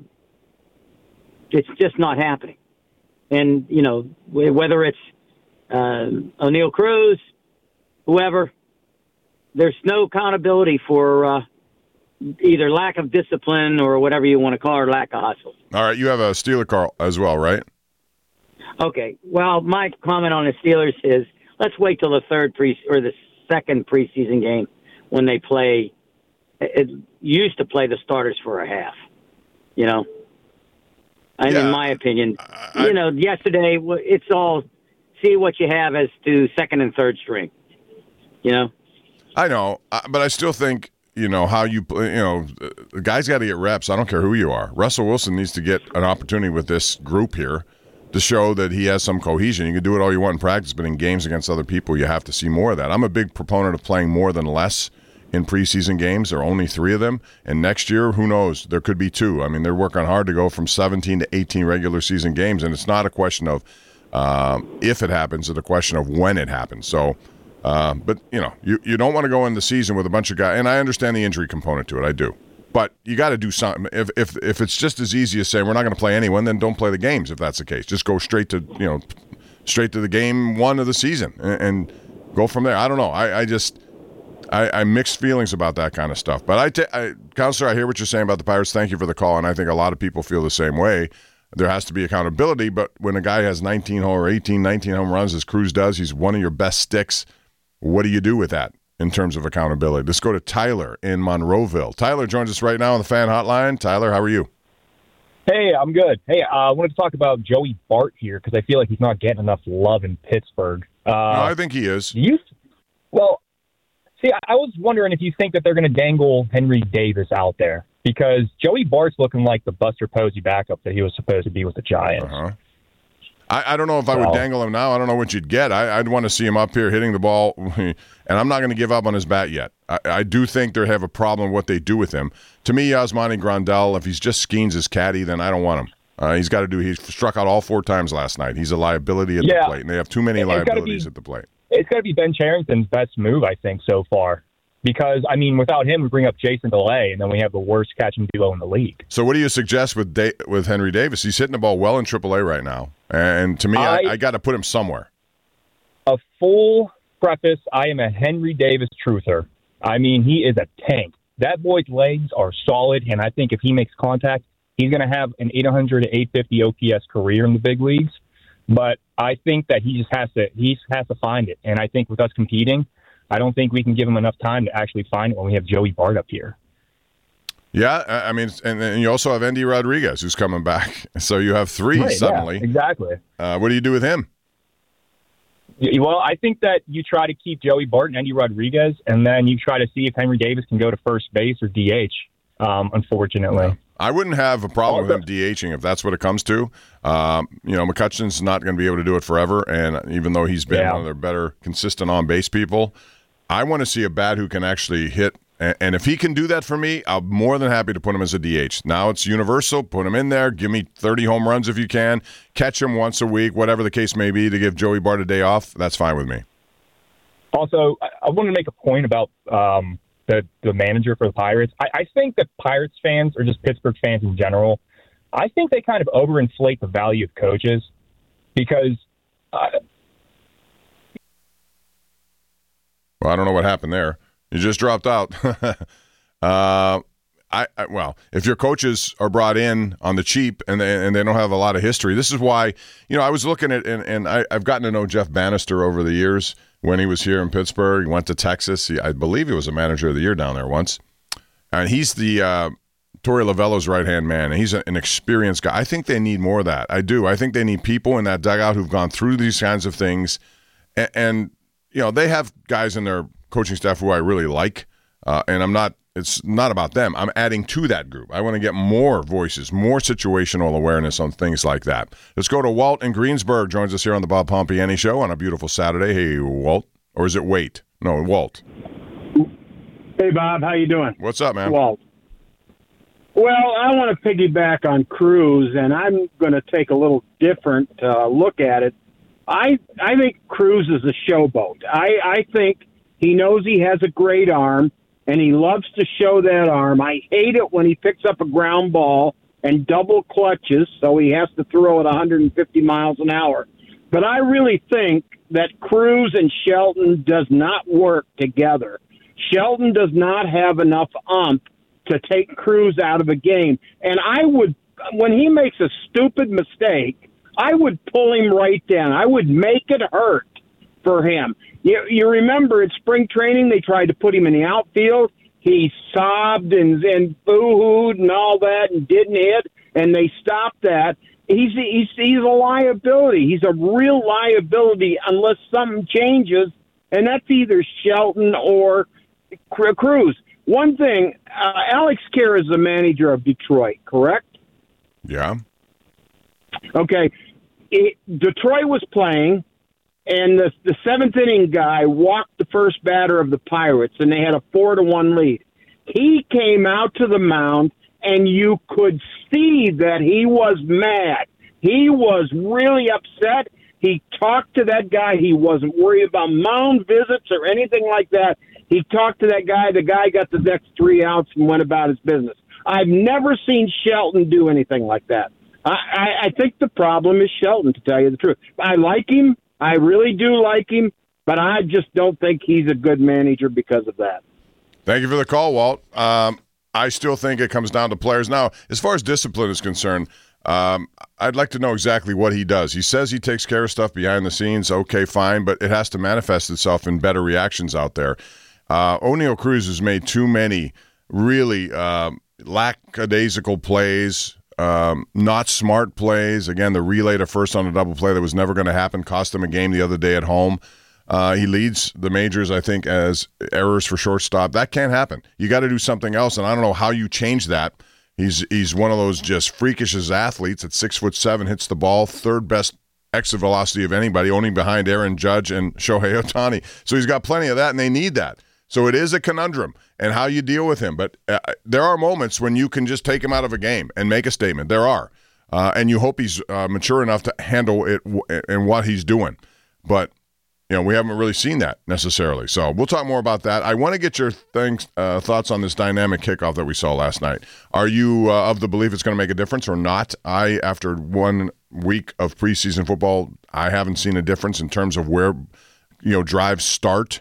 it's just not happening. And, you know, whether it's uh, O'Neal Cruz, whoever, there's no accountability for uh, either lack of discipline or whatever you want to call it, or lack of hustle. All right, you have a Steeler car as well, right? Okay. Well, my comment on the Steelers is let's wait till the third pre or the second preseason game when they play. It used to play the starters for a half, you know. And yeah, in my opinion, I, you know, yesterday it's all see what you have as to second and third string, you know. I know, but I still think, you know, how you, you know, the guys got to get reps. I don't care who you are. Russell Wilson needs to get an opportunity with this group here to show that he has some cohesion. You can do it all you want in practice, but in games against other people, you have to see more of that. I'm a big proponent of playing more than less in preseason games. There are only three of them. And next year, who knows? There could be two. I mean, they're working hard to go from seventeen to eighteen regular season games, and it's not a question of um, if it happens, it's a question of when it happens. So, uh, but, you know, you, you don't want to go in the season with a bunch of guys, and I understand the injury component to it. I do. But you got to do something. If if if it's just as easy as saying we're not going to play anyone, then don't play the games. If that's the case, just go straight to you know, straight to the game one of the season and, and go from there. I don't know. I, I just I, I mixed feelings about that kind of stuff. But I, t- I, Counselor, I hear what you're saying about the Pirates. Thank you for the call, and I think a lot of people feel the same way. There has to be accountability. But when a guy has nineteen or eighteen, nineteen home runs, as Cruz does, he's one of your best sticks. What do you do with that in terms of accountability? Let's go to Tyler in Monroeville. Tyler joins us right now on the Fan Hotline. Tyler, how are you? Hey, I'm good. Hey, uh, I wanted to talk about Joey Bart here because I feel like he's not getting enough love in Pittsburgh. Uh, no, I think he is. You, well, see, I was wondering if you think that they're going to dangle Henry Davis out there because Joey Bart's looking like the Buster Posey backup that he was supposed to be with the Giants. Uh-huh. I, I don't know if I would dangle him now. I don't know what you'd get. I, I'd want to see him up here hitting the ball, and I'm not going to give up on his bat yet. I, I do think they have a problem what they do with him. To me, Yasmani Grandal, if he's just Skeens' his caddy, then I don't want him. Uh, he's got to do. He struck out all four times last night. He's a liability at yeah. the plate, and they have too many it's liabilities be, at the plate. It's got to be Ben Cherington's best move, I think, so far. Because, I mean, without him, we bring up Jason DeLay, and then we have the worst catching duo in the league. So what do you suggest with da- with Henry Davis? He's hitting the ball well in triple A right now. And to me, I, I, I got to put him somewhere. A full preface, I am a Henry Davis truther. I mean, he is a tank. That boy's legs are solid, and I think if he makes contact, he's going to have an eight hundred to eight fifty O P S career in the big leagues. But I think that he just has to he has to find it. And I think with us competing, I don't think we can give him enough time to actually find it when we have Joey Bart up here. Yeah, I mean, and, and you also have Endy Rodriguez who's coming back. So you have three right, suddenly. Yeah, exactly. Uh, what do you do with him? Well, I think that you try to keep Joey Bart and Endy Rodriguez, and then you try to see if Henry Davis can go to first base or D H, um, unfortunately. Yeah. I wouldn't have a problem with him DHing if that's what it comes to. Um, you know, McCutcheon's not going to be able to do it forever, and even though he's been yeah. one of their better consistent on-base people, I want to see a bat who can actually hit. And if he can do that for me, I'm more than happy to put him as a D H. Now it's universal. Put him in there. Give me thirty home runs if you can. Catch him once a week, whatever the case may be, to give Joey Bart a day off. That's fine with me. Also, I want to make a point about um, the, the manager for the Pirates. I, I think that Pirates fans, or just Pittsburgh fans in general, I think they kind of overinflate the value of coaches because uh, well, I don't know what happened there. You just dropped out. uh, I, I well, if your coaches are brought in on the cheap and they and they don't have a lot of history, this is why, you know, I was looking at and, and I, I've gotten to know Jeff Bannister over the years when he was here in Pittsburgh. He went to Texas. He, I believe he was a manager of the year down there once. And he's the uh, Torey Lovello's right-hand man, and he's an experienced guy. I think they need more of that. I do. I think they need people in that dugout who've gone through these kinds of things. And, and you know, they have guys in their coaching staff who I really like, uh, and I'm not It's not about them. I'm adding to that group. I want to get more voices, more situational awareness on things like that. Let's go to Walt in Greensburg. Joins us here on the Bob Pompiani Show on a beautiful Saturday. Hey, Walt. Or is it Wait? No, Walt. Hey, Bob. How you doing? What's up, man? Walt. Well, I want to piggyback on Cruz, and I'm going to take a little different uh, look at it. I I think Cruz is a showboat. I, I think he knows he has a great arm, and he loves to show that arm. I hate it when he picks up a ground ball and double clutches, so he has to throw it one hundred fifty miles an hour. But I really think that Cruz and Shelton does not work together. Shelton does not have enough ump to take Cruz out of a game. And I would, when he makes a stupid mistake, I would pull him right down. I would make it hurt for him. You, you remember at spring training, they tried to put him in the outfield. He sobbed and, and boo-hooed and all that and didn't hit, and they stopped that. He's, he's, he's a liability. He's a real liability unless something changes, and that's either Shelton or Cruz. One thing, uh, Alex Kerr is the manager of Detroit, correct? Yeah. Okay. It, Detroit was playing, and the, the seventh inning guy walked the first batter of the Pirates, and they had a four to one lead. He came out to the mound, and you could see that he was mad. He was really upset. He talked to that guy. He wasn't worried about mound visits or anything like that. He talked to that guy. The guy got the next three outs and went about his business. I've never seen Shelton do anything like that. I, I, I think the problem is Shelton, to tell you the truth. I like him. I really do like him, but I just don't think he's a good manager because of that. Thank you for the call, Walt. Um, I still think it comes down to players. Now, as far as discipline is concerned, um, I'd like to know exactly what he does. He says he takes care of stuff behind the scenes. Okay, fine, but it has to manifest itself in better reactions out there. Uh, Oneil Cruz has made too many really uh, lackadaisical plays, um, not smart plays. Again, the relay to first on a double play that was never going to happen cost him a game the other day at home. Uh, he leads the majors, I think, as errors for shortstop. That can't happen. You got to do something else, and I don't know how you change that. He's he's one of those just freakish as athletes at six foot seven, hits the ball, third best exit velocity of anybody, only behind Aaron Judge and Shohei Ohtani. So he's got plenty of that, and they need that. So it is a conundrum and how you deal with him. But uh, there are moments when you can just take him out of a game and make a statement. There are. Uh, and you hope he's uh, mature enough to handle it w- and what he's doing. But, you know, we haven't really seen that necessarily. So we'll talk more about that. I want to get your things, uh, thoughts on this dynamic kickoff that we saw last night. Are you uh, of the belief it's going to make a difference or not? I, after one week of preseason football, I haven't seen a difference in terms of where, you know, drives start.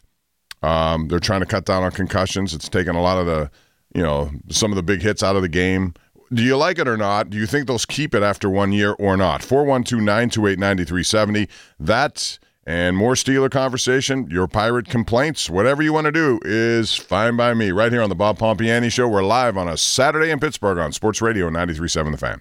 Um, they're trying to cut down on concussions. It's taken a lot of the, you know, some of the big hits out of the game. Do you like it or not? Do you think they'll keep it after one year or not? four one two, nine two eight, nine three seven zero. That and more Steeler conversation, your Pirate complaints, whatever you want to do is fine by me. Right here on the Bob Pompiani Show. We're live on a Saturday in Pittsburgh on Sports Radio ninety-three point seven The Fan.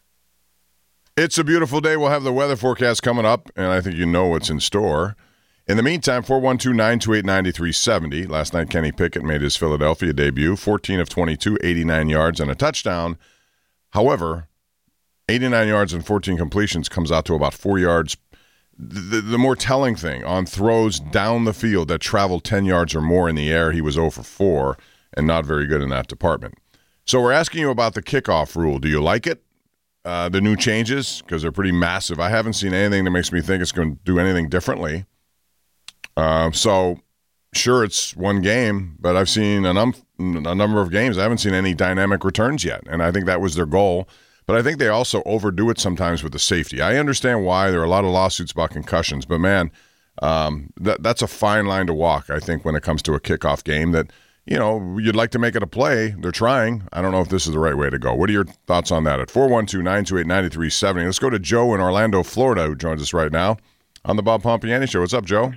It's a beautiful day. We'll have the weather forecast coming up, and I think you know what's in store. In the meantime, four one two, nine two eight, nine three seven zero. Last night, Kenny Pickett made his Philadelphia debut, fourteen of twenty-two, eighty-nine yards and a touchdown. However, eighty-nine yards and fourteen completions comes out to about four yards. The, the more telling thing, on throws down the field that traveled ten yards or more in the air, he was zero for four and not very good in that department. So we're asking you about the kickoff rule. Do you like it? Uh, the new changes, because they're pretty massive. I haven't seen anything that makes me think it's going to do anything differently. Uh, so sure, it's one game, but I've seen a, num- a number of games. I haven't seen any dynamic returns yet, and I think that was their goal. But I think they also overdo it sometimes with the safety. I understand why. There are a lot of lawsuits about concussions, but, man, um, that that's a fine line to walk, I think, when it comes to a kickoff game that, you know, you'd like to make it a play. They're trying. I don't know if this is the right way to go. What are your thoughts on that? At four one two, nine two eight, nine three seven zero. Let's go to Joe in Orlando, Florida, who joins us right now on the Bob Pompiani Show. What's up, Joe?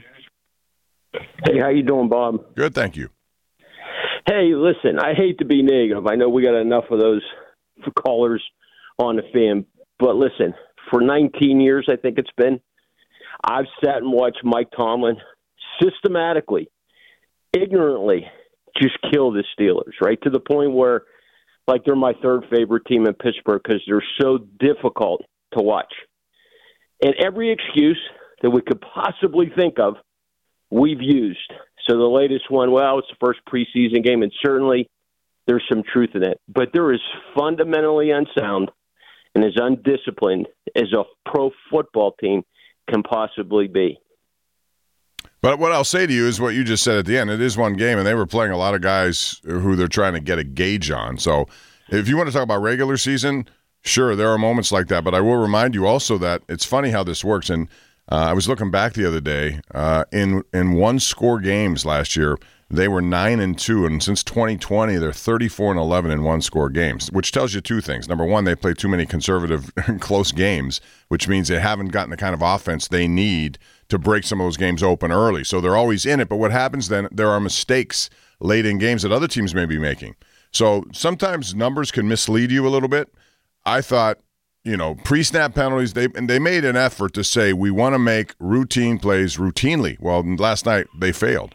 Hey, how you doing, Bob? Good, thank you. Hey, listen, I hate to be negative. I know we got enough of those callers on the fan, but listen, for nineteen years, I think it's been, I've sat and watched Mike Tomlin systematically, ignorantly, just kill the Steelers, right? To the point where, like, they're my third favorite team in Pittsburgh because they're so difficult to watch. And every excuse that we could possibly think of, we've used. So the latest one, well, it's the first preseason game, and certainly there's some truth in it. But they're as fundamentally unsound and as undisciplined as a pro football team can possibly be. But what I'll say to you is what you just said at the end. It is one game, and they were playing a lot of guys who they're trying to get a gauge on. So if you want to talk about regular season, sure, there are moments like that. But I will remind you also that it's funny how this works. And uh, I was looking back the other day. Uh, in in one-score games last year, they were nine and two, and since twenty twenty, they're thirty-four and eleven in one-score games, which tells you two things. Number one, they play too many conservative, close games, which means they haven't gotten the kind of offense they need to break some of those games open early. So they're always in it. But what happens then, there are mistakes late in games that other teams may be making. So sometimes numbers can mislead you a little bit. I thought, you know, pre-snap penalties, they and they made an effort to say we want to make routine plays routinely. Well, last night they failed.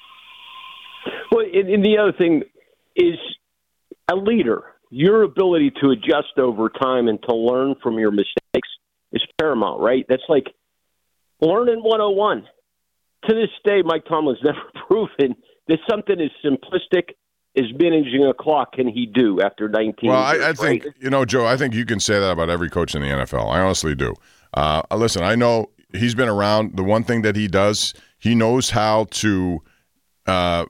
Well, and the other thing is a leader, your ability to adjust over time and to learn from your mistakes is paramount, right? That's like learning one oh one. To this day, Mike Tomlin's never proven that something as simplistic as managing a clock can he do after nineteen well, years. Well, I, I think, right? you know, Joe, I think you can say that about every coach in the N F L. I honestly do. Uh, listen, I know he's been around. The one thing that he does, he knows how to uh,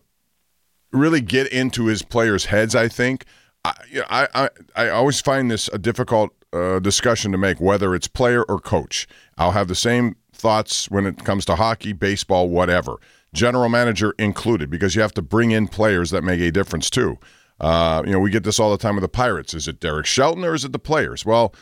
really get into his players' heads, I think. I, I, I, I always find this a difficult uh, discussion to make, whether it's player or coach. I'll have the same thoughts when it comes to hockey, baseball, whatever. General manager included, because you have to bring in players that make a difference too. Uh, you know, we get this all the time with the Pirates. Is it Derek Shelton or is it the players? Well,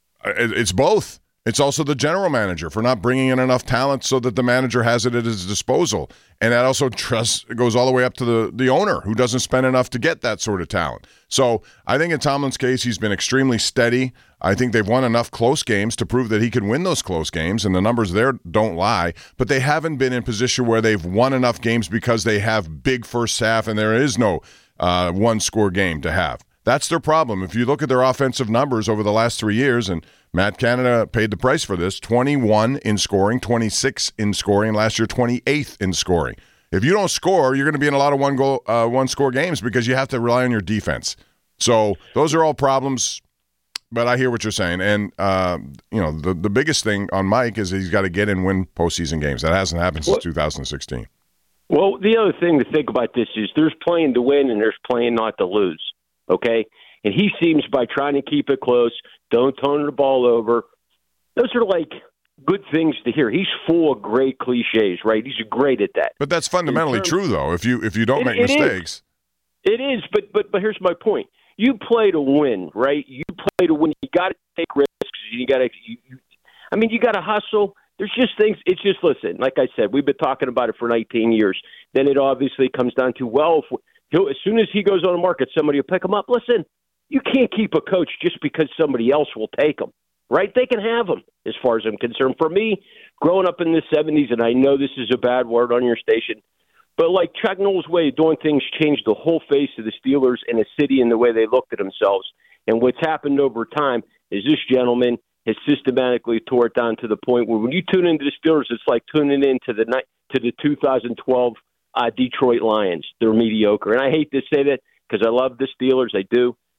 it's both. It's also the general manager for not bringing in enough talent so that the manager has it at his disposal. And that also trust goes all the way up to the, the owner, who doesn't spend enough to get that sort of talent. So I think in Tomlin's case, he's been extremely steady. I think they've won enough close games to prove that he can win those close games, and the numbers there don't lie. But they haven't been in position where they've won enough games because they have big first half and there is no uh, one-score game to have. That's their problem. If you look at their offensive numbers over the last three years, and Matt Canada paid the price for this, twenty-one in scoring, twenty-six in scoring, and last year twenty-eighth in scoring. If you don't score, you're going to be in a lot of one-goal, uh, one-score games because you have to rely on your defense. So those are all problems, but I hear what you're saying. And, uh, you know, the, the biggest thing on Mike is he's got to get and win postseason games. That hasn't happened since well, two thousand sixteen. Well, the other thing to think about this is there's playing to win and there's playing not to lose, okay? And he seems, by trying to keep it close, don't turn the ball over, those are like good things to hear. He's full of great cliches, right? He's great at that. But that's fundamentally terms, true, though, if you if you don't it, make it mistakes. Is. It is, but, but but here's my point. You play to win, right? You play to win. You got to take risks. You got to. You, you, I mean, you got to hustle. There's just things. It's just listen. Like I said, we've been talking about it for nineteen years. Then it obviously comes down to well, if he'll, as soon as he goes on the market, somebody will pick him up. Listen, you can't keep a coach just because somebody else will take him, right? They can have him, as far as I'm concerned. For me, growing up in the seventies, and I know this is a bad word on your station, but like Chuck Noll's way of doing things changed the whole face of the Steelers and the city and the way they looked at themselves. And what's happened over time is this gentleman has systematically tore it down to the point where when you tune into the Steelers, it's like tuning into the to the two thousand twelve uh, Detroit Lions. They're mediocre. And I hate to say that because I love the Steelers. I do.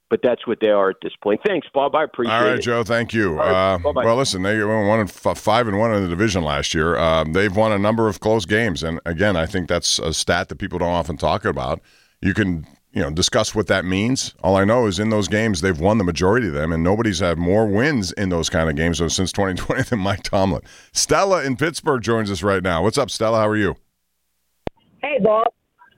but that's what they are at this point. Thanks, Bob. I appreciate it. All right, it. Joe. Thank you. Right, uh, well, listen, they won five and one in the division last year. Um, they've won a number of close games, and again, I think that's a stat that people don't often talk about. You can, you know, discuss what that means. All I know is in those games, they've won the majority of them, and nobody's had more wins in those kind of games since twenty twenty than Mike Tomlin. Stella in Pittsburgh joins us right now. What's up, Stella? How are you? Hey, Bob.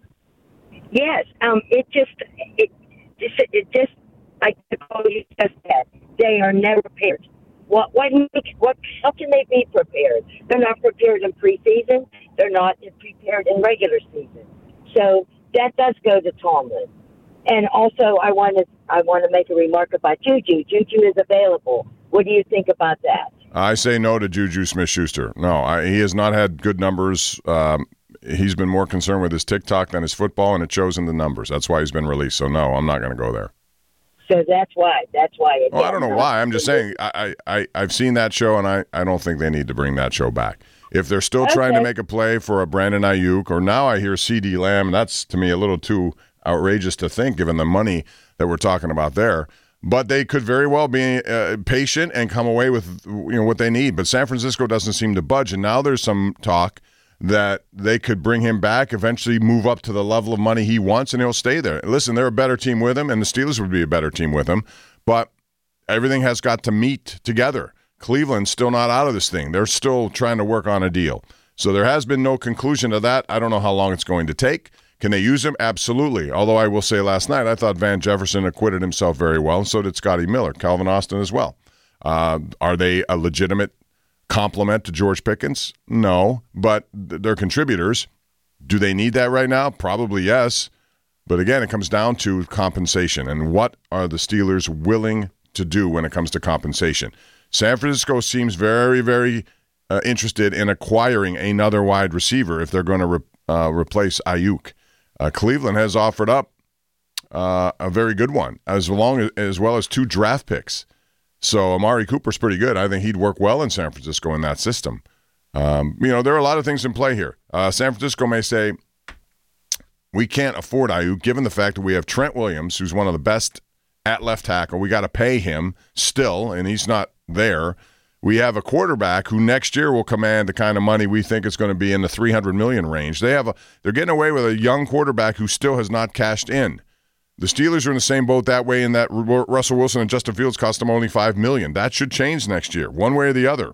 Yes, um, it just, it, it, it just, like you just said, they are never prepared. What, what, what, how can they be prepared? They're not prepared in preseason. They're not prepared in regular season. So that does go to Tomlin. And also, I want to, I want to make a remark about Juju. Juju is available. What do you think about that? I say no to Juju Smith-Schuster. No, I, he has not had good numbers. Um, he's been more concerned with his TikTok than his football, and it shows in the numbers. That's why he's been released. So, no, I'm not going to go there. So that's why. That's why. It well, I don't know why. I'm just saying I, I, I've seen that show, and I, I don't think they need to bring that show back. If they're still okay. trying to make a play for a Brandon Ayuk, or now I hear CeeDee Lamb, that's, to me, a little too outrageous to think, given the money that we're talking about there. But they could very well be uh, patient and come away with you know what they need. But San Francisco doesn't seem to budge, and now there's some talk that they could bring him back, eventually move up to the level of money he wants, and he'll stay there. Listen, they're a better team with him, and the Steelers would be a better team with him, but everything has got to meet together. Cleveland's still not out of this thing. They're still trying to work on a deal. So there has been no conclusion to that. I don't know how long it's going to take. Can they use him? Absolutely. Although I will say last night, I thought Van Jefferson acquitted himself very well, and so did Scotty Miller, Calvin Austin as well. Uh, are they a legitimate compliment to George Pickens? No, but they're contributors. Do they need that right now? Probably yes. But again, it comes down to compensation, and what are the Steelers willing to do when it comes to compensation? San Francisco seems very, very uh, interested in acquiring another wide receiver if they're going to re- uh, replace Ayuk. Uh, Cleveland has offered up uh, a very good one, as long as, as well as two draft picks. So Amari Cooper's pretty good. I think he'd work well in San Francisco in that system. Um, you know, there are a lot of things in play here. Uh, San Francisco may say, we can't afford Ayuk, given the fact that we have Trent Williams, who's one of the best at left tackle. We got to pay him still, and he's not there. We have a quarterback who next year will command the kind of money we think is going to be in the three hundred million dollars range. They have a, they're getting away with a young quarterback who still has not cashed in. The Steelers are in the same boat that way, in that Russell Wilson and Justin Fields cost them only five million dollars. That should change next year, one way or the other.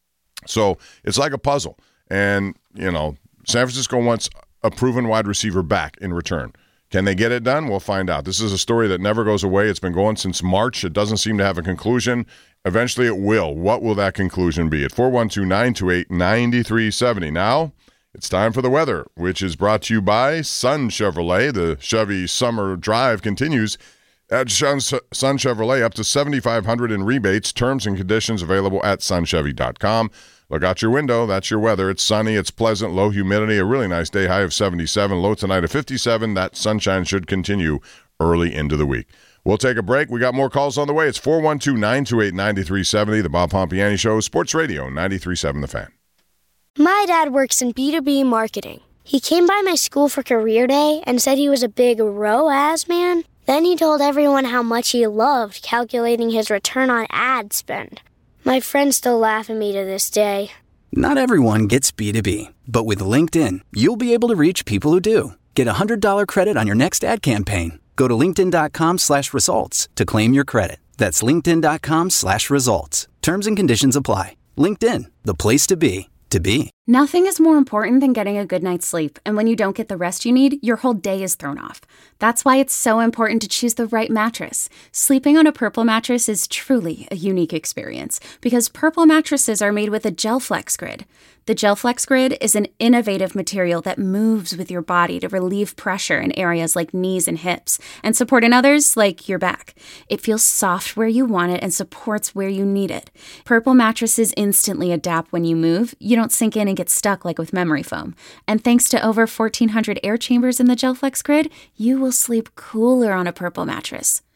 So it's like a puzzle. And, you know, San Francisco wants a proven wide receiver back in return. Can they get it done? We'll find out. This is a story that never goes away. It's been going since March. It doesn't seem to have a conclusion. Eventually it will. What will that conclusion be? At four one two, nine two eight, nine three seven zero. Now, it's time for the weather, which is brought to you by Sun Chevrolet. The Chevy summer drive continues at Sun Chevrolet, up to seven thousand five hundred dollars in rebates. Terms and conditions available at sun chevy dot com. Look out your window. That's your weather. It's sunny. It's pleasant. Low humidity. A really nice day. High of seventy-seven. Low tonight of fifty-seven. That sunshine should continue early into the week. We'll take a break. We got more calls on the way. It's four one two, nine two eight, nine three seven zero. The Bob Pompiani Show, Sports Radio, ninety-three point seven The Fan. My dad works in B two B marketing. He came by my school for career day and said he was a big R O A S man. Then he told everyone how much he loved calculating his return on ad spend. My friends still laugh at me to this day. Not everyone gets B two B, but with LinkedIn, you'll be able to reach people who do. Get a one hundred dollars credit on your next ad campaign. Go to linkedin.com slash results to claim your credit. That's linkedin.com slash results. Terms and conditions apply. LinkedIn, the place to be, to be. Nothing is more important than getting a good night's sleep. And when you don't get the rest you need, your whole day is thrown off. That's why it's so important to choose the right mattress. Sleeping on a Purple mattress is truly a unique experience because Purple mattresses are made with a GelFlex Grid. The GelFlex Grid is an innovative material that moves with your body to relieve pressure in areas like knees and hips and support in others like your back. It feels soft where you want it and supports where you need it. Purple mattresses instantly adapt when you move. You don't sink in and get stuck like with memory foam. And thanks to over fourteen hundred air chambers in the GelFlex Grid, you will sleep cooler on a Purple mattress.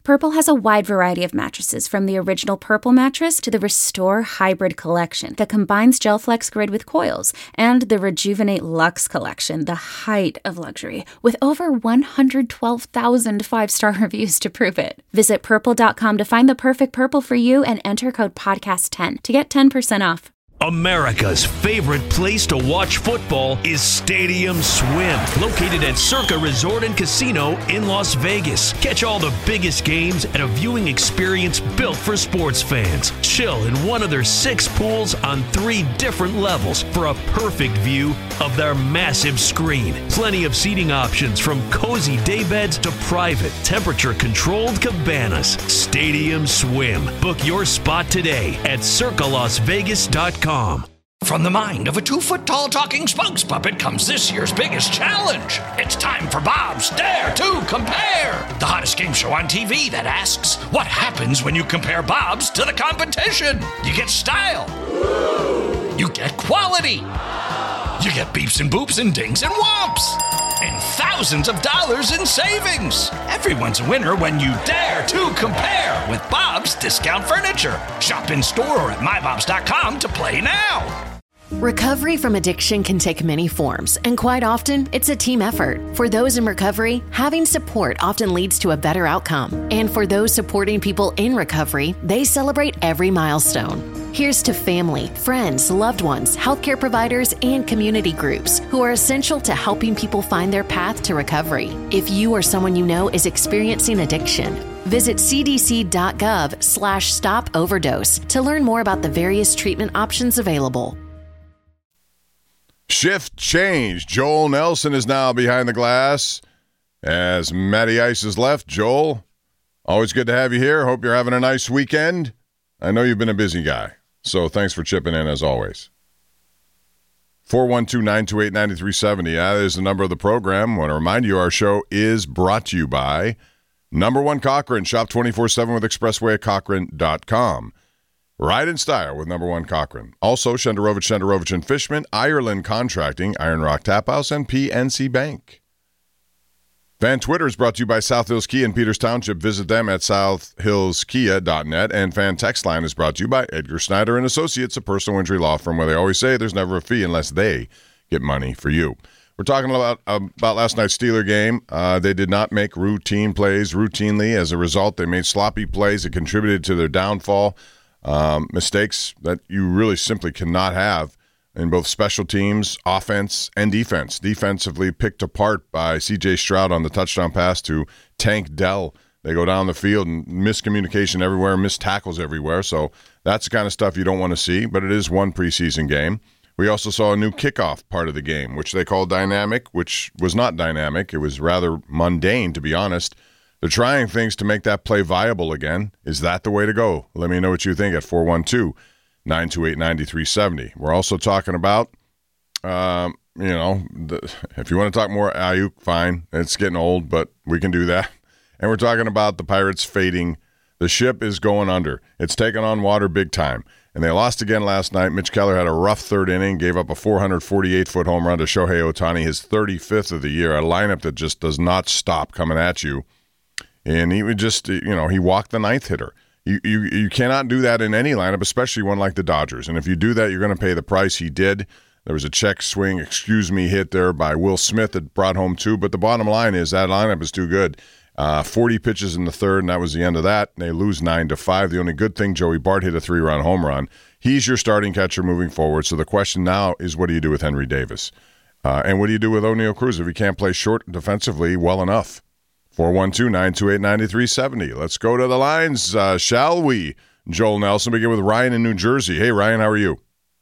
Purple has a wide variety of mattresses, from the original Purple mattress to the Restore Hybrid collection that combines GelFlex Grid with coils, and the Rejuvenate Luxe collection, the height of luxury, with over one hundred twelve thousand five-star reviews to prove it. Visit purple dot com to find the perfect Purple for you and enter code podcast ten to get ten percent off. America's favorite place to watch football is Stadium Swim, located at Circa Resort and Casino in Las Vegas. Catch all the biggest games at a viewing experience built for sports fans. Chill in one of their six pools on three different levels for a perfect view of their massive screen. Plenty of seating options, from cozy daybeds to private, temperature-controlled cabanas. Stadium Swim. Book your spot today at circa las vegas dot com. From the mind of a two-foot-tall talking spokes puppet comes this year's biggest challenge. It's time for Bob's Dare to Compare, the hottest game show on T V that asks, what happens when you compare Bob's to the competition? You get style. You get quality. You get beeps and boops and dings and whomps. And thousands of dollars in savings. Everyone's a winner when you dare to compare with Bob's Discount Furniture. Shop in store or at my bobs dot com to play now. Recovery from addiction can take many forms, and quite often, it's a team effort. For those in recovery, having support often leads to a better outcome. And for those supporting people in recovery, they celebrate every milestone. Here's to family, friends, loved ones, healthcare providers, and community groups who are essential to helping people find their path to recovery. If you or someone you know is experiencing addiction, visit c d c dot gov slash stop overdose to learn more about the various treatment options available. Shift change. Joel Nelson is now behind the glass as Matty Ice has left. Joel, always good to have you here. Hope you're having a nice weekend. I know you've been a busy guy, so thanks for chipping in as always. four one two, nine two eight, nine three seven zero. That is the number of the program. I want to remind you our show is brought to you by Number One Cochrane. Shop twenty-four seven with expressway at cochrane dot com. Ride in style with Number One Cochrane. Also, Shenderovich, Shenderovich and Fishman, Ireland Contracting, Iron Rock Tap House, and P N C Bank. Fan Twitter is brought to you by South Hills Kia in Peters Township. Visit them at south hills kia dot net. And Fan Text Line is brought to you by Edgar Snyder and Associates, a personal injury law firm where they always say there's never a fee unless they get money for you. We're talking about about last night's Steeler game. Uh, they did not make routine plays routinely. As a result, they made sloppy plays that contributed to their downfall. Um, mistakes that you really simply cannot have in both special teams, offense, and defense. Defensively picked apart by C J Stroud on the touchdown pass to Tank Dell. They go down the field and miscommunication everywhere, missed tackles everywhere. So that's the kind of stuff you don't want to see, but it is one preseason game. We also saw a new kickoff part of the game, which they call dynamic, which was not dynamic. It was rather mundane, to be honest. They're trying things to make that play viable again. Is that the way to go? Let me know what you think at four one two, nine two eight, nine three seven zero. We're also talking about, um, you know, the, if you want to talk more Ayuk, fine. It's getting old, but we can do that. And we're talking about the Pirates fading. The ship is going under. It's taking on water big time. And they lost again last night. Mitch Keller had a rough third inning, gave up a four hundred forty-eight foot home run to Shohei Ohtani, his thirty-fifth of the year, a lineup that just does not stop coming at you. And he would just, you know, he walked the ninth hitter. You, you you cannot do that in any lineup, especially one like the Dodgers. And if you do that, you're going to pay the price. He did. There was a check swing, excuse me, hit there by Will Smith that brought home two. But the bottom line is that lineup is too good. Uh, forty pitches in the third, and that was the end of that. They lose nine to five. The only good thing, Joey Bart hit a three-run home run. He's your starting catcher moving forward. So the question now is, what do you do with Henry Davis? Uh, and what do you do with O'Neal Cruz if he can't play short defensively well enough? four one two, nine two eight, nine three seven zero. Let's go to the lines, uh, shall we? Joel Nelson, begin with Ryan in New Jersey. Hey, Ryan, how are you?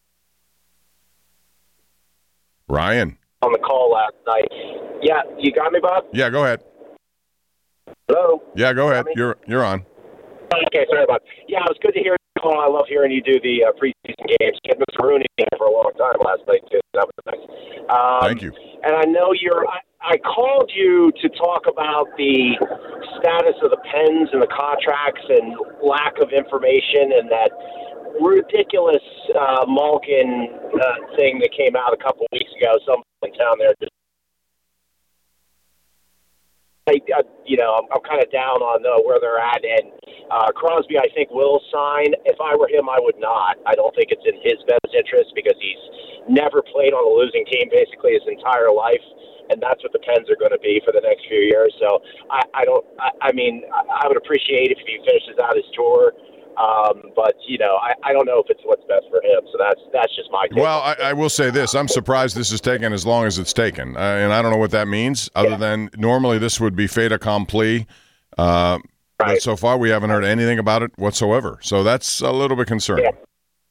Ryan. On the call last night. Yeah, you got me, Bob? Yeah, go ahead. Hello? Yeah, go ahead. You're you're on. Okay, sorry about that. Yeah, it was good to hear you call. I love hearing you do the uh, preseason games. You had Mister Rooney in for a long time last night, too. That was nice. Um, Thank you. And I know you're I, I called you to talk about the status of the pens and the contracts and lack of information and that ridiculous uh, Malkin uh, thing that came out a couple weeks ago. Someone in town there just I, I you know, I'm, I'm kind of down on uh, where they're at. And uh, Crosby, I think, will sign. If I were him, I would not. I don't think it's in his best interest because he's never played on a losing team basically his entire life. And that's what the Pens are going to be for the next few years. So I, I don't. I, I mean, I would appreciate if he finishes out his tour, um, but you know, I, I don't know if it's what's best for him. So that's that's just my take. Well, I, I will say this: I'm surprised this has taken as long as it's taken, uh, and I don't know what that means. Other yeah. than normally this would be fait accompli. Uh, right. But so far, we haven't heard anything about it whatsoever. So that's a little bit concerning. Yeah.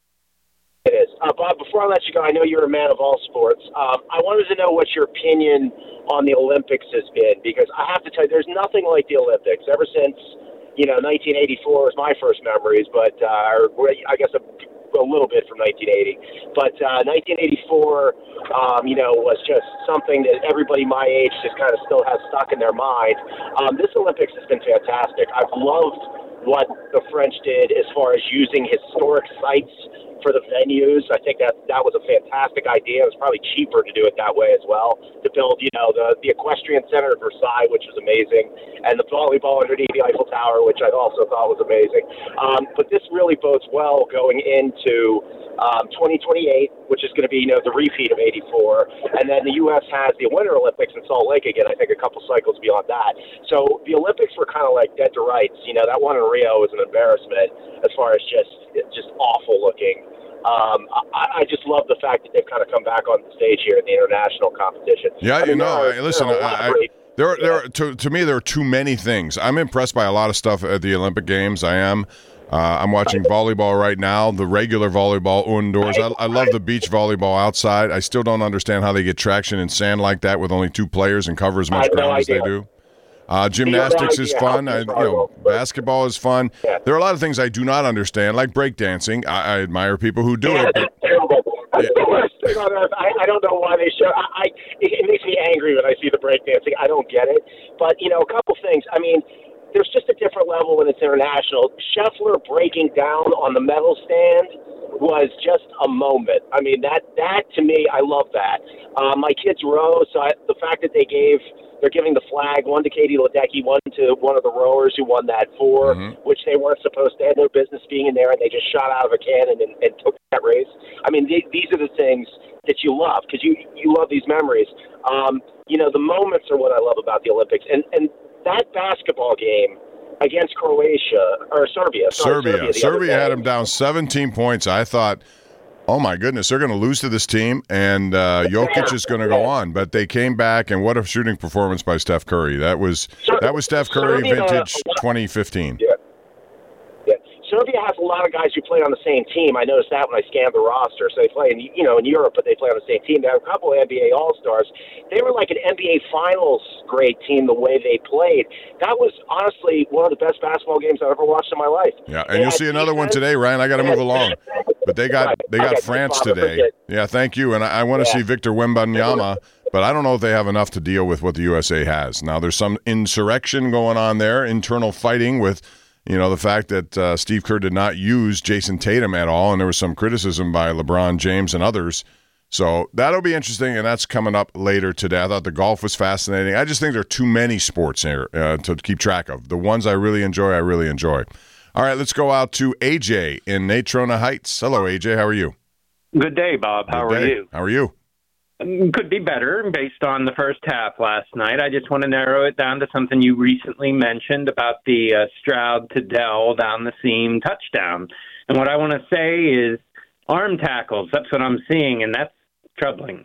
It is. Uh, Bob, before I let you go, I know you're a man of all sports. Um, I wanted to know what your opinion on the Olympics has been, because I have to tell you, there's nothing like the Olympics. Ever since, you know, nineteen eighty-four was my first memories, but uh, or I guess a, a little bit from nineteen eighty. But uh, nineteen eighty-four, um, you know, was just something that everybody my age just kind of still has stuck in their mind. Um, this Olympics has been fantastic. I've loved what the French did as far as using historic sites for the venues. I think that that was a fantastic idea. It was probably cheaper to do it that way as well, to build, you know, the, the equestrian center at Versailles, which was amazing, and the volleyball underneath the Eiffel Tower, which I also thought was amazing. Um, but this really bodes well going into um, twenty twenty-eight, which is going to be, you know, the repeat of eighty-four, and then the U S has the Winter Olympics in Salt Lake again, I think a couple cycles beyond that. So the Olympics were kind of like dead to rights. You know, that one in Rio was an embarrassment as far as just just awful looking. Um, I, I just love the fact that they've kind of come back on the stage here in the international competition. Yeah, I mean, you know, are, listen, I, I, there, are, there are, to, to me, there are too many things. I'm impressed by a lot of stuff at the Olympic Games. I am. Uh, I'm watching volleyball right now, the regular volleyball indoors. I, I love the beach volleyball outside. I still don't understand how they get traction in sand like that with only two players and cover as much ground as they do. Uh, gymnastics is fun. I, you know, basketball is fun. Yeah. There are a lot of things I do not understand, like breakdancing. I, I admire people who do yeah, it. That's terrible. That's yeah. the worst thing on earth. I, I don't know why they show. I, I it makes me angry when I see the breakdancing. I don't get it. But you know, a couple things. I mean, there's just a different level when it's international. Scheffler breaking down on the medal stand was just a moment. I mean, that that to me, I love that. Uh, my kids row, so I, the fact that they gave. They're giving the flag, one to Katie Ledecky, one to one of the rowers who won that four, mm-hmm. which they weren't supposed to have no business being in there, and they just shot out of a cannon and, and took that race. I mean, they, these are the things that you love because you, you love these memories. Um, you know, the moments are what I love about the Olympics. And, and that basketball game against Croatia, or Serbia. Sorry, Serbia. Serbia, Serbia had them down seventeen points. I thought, oh, my goodness, they're going to lose to this team, and uh, Jokic is going to go on. But they came back, and what a shooting performance by Steph Curry. That was that was Steph Curry vintage twenty fifteen. Yeah. yeah. Serbia has a lot of guys who play on the same team. I noticed that when I scanned the roster. So they play in, you know, in Europe, but they play on the same team. They have a couple of N B A All-Stars. They were like an N B A Finals grade team the way they played. That was honestly one of the best basketball games I've ever watched in my life. Yeah, and they you'll see another defense. one today, Ryan. I got to move along. But they got they got okay, France today. Yeah, thank you. And I, I want to yeah. see Victor Wembanyama, but I don't know if they have enough to deal with what the U S A has. Now, there's some insurrection going on there, internal fighting with, you know, the fact that uh, Steve Kerr did not use Jason Tatum at all, and there was some criticism by LeBron James and others. So that'll be interesting, and that's coming up later today. I thought the golf was fascinating. I just think there are too many sports here uh, to keep track of. The ones I really enjoy, I really enjoy. All right, let's go out to A J in Natrona Heights. Hello, A J. How are you? Good day, Bob. How Good are day. you? How are you? Could be better based on the first half last night. I just want to narrow it down to something you recently mentioned about the uh, Stroud to Dell down the seam touchdown. And what I want to say is arm tackles. That's what I'm seeing, and that's troubling.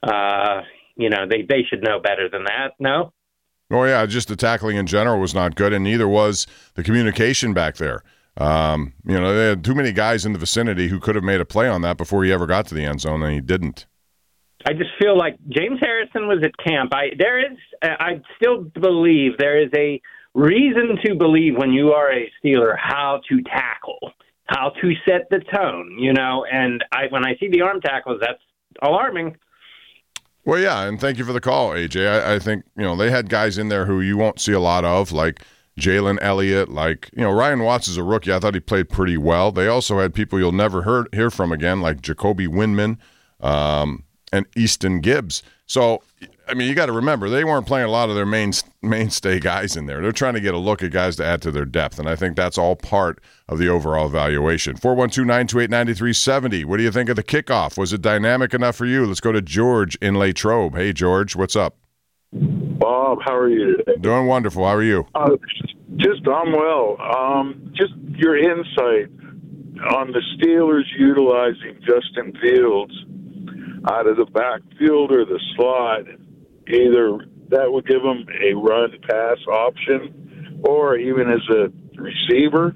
Uh, you know, they, they should know better than that, no? Oh, yeah, just the tackling in general was not good, and neither was the communication back there. Um, you know, they had too many guys in the vicinity who could have made a play on that before he ever got to the end zone, and he didn't. I just feel like James Harrison was at camp. I there is, I still believe there is a reason to believe when you are a Steeler how to tackle, how to set the tone, you know, and I when I see the arm tackles, that's alarming. Well, yeah, and thank you for the call, A J. I, I think, you know, they had guys in there who you won't see a lot of, like Jalen Elliott, like, you know, Ryan Watts is a rookie. I thought he played pretty well. They also had people you'll never heard, hear from again, like Jacoby Windman, um, and Easton Gibbs. So I mean, you got to remember, they weren't playing a lot of their main mainstay guys in there. They're trying to get a look at guys to add to their depth, and I think that's all part of the overall evaluation. four one two, nine two eight, nine three seven zero. What do you think of the kickoff? Was it dynamic enough for you? Let's go to George in Latrobe. Hey, George, what's up? Bob, how are you today? Doing wonderful. How are you? Uh, just, I'm well. Um, just your insight on the Steelers utilizing Justin Fields out of the backfield or the slot. Either that would give them a run-pass option or even as a receiver.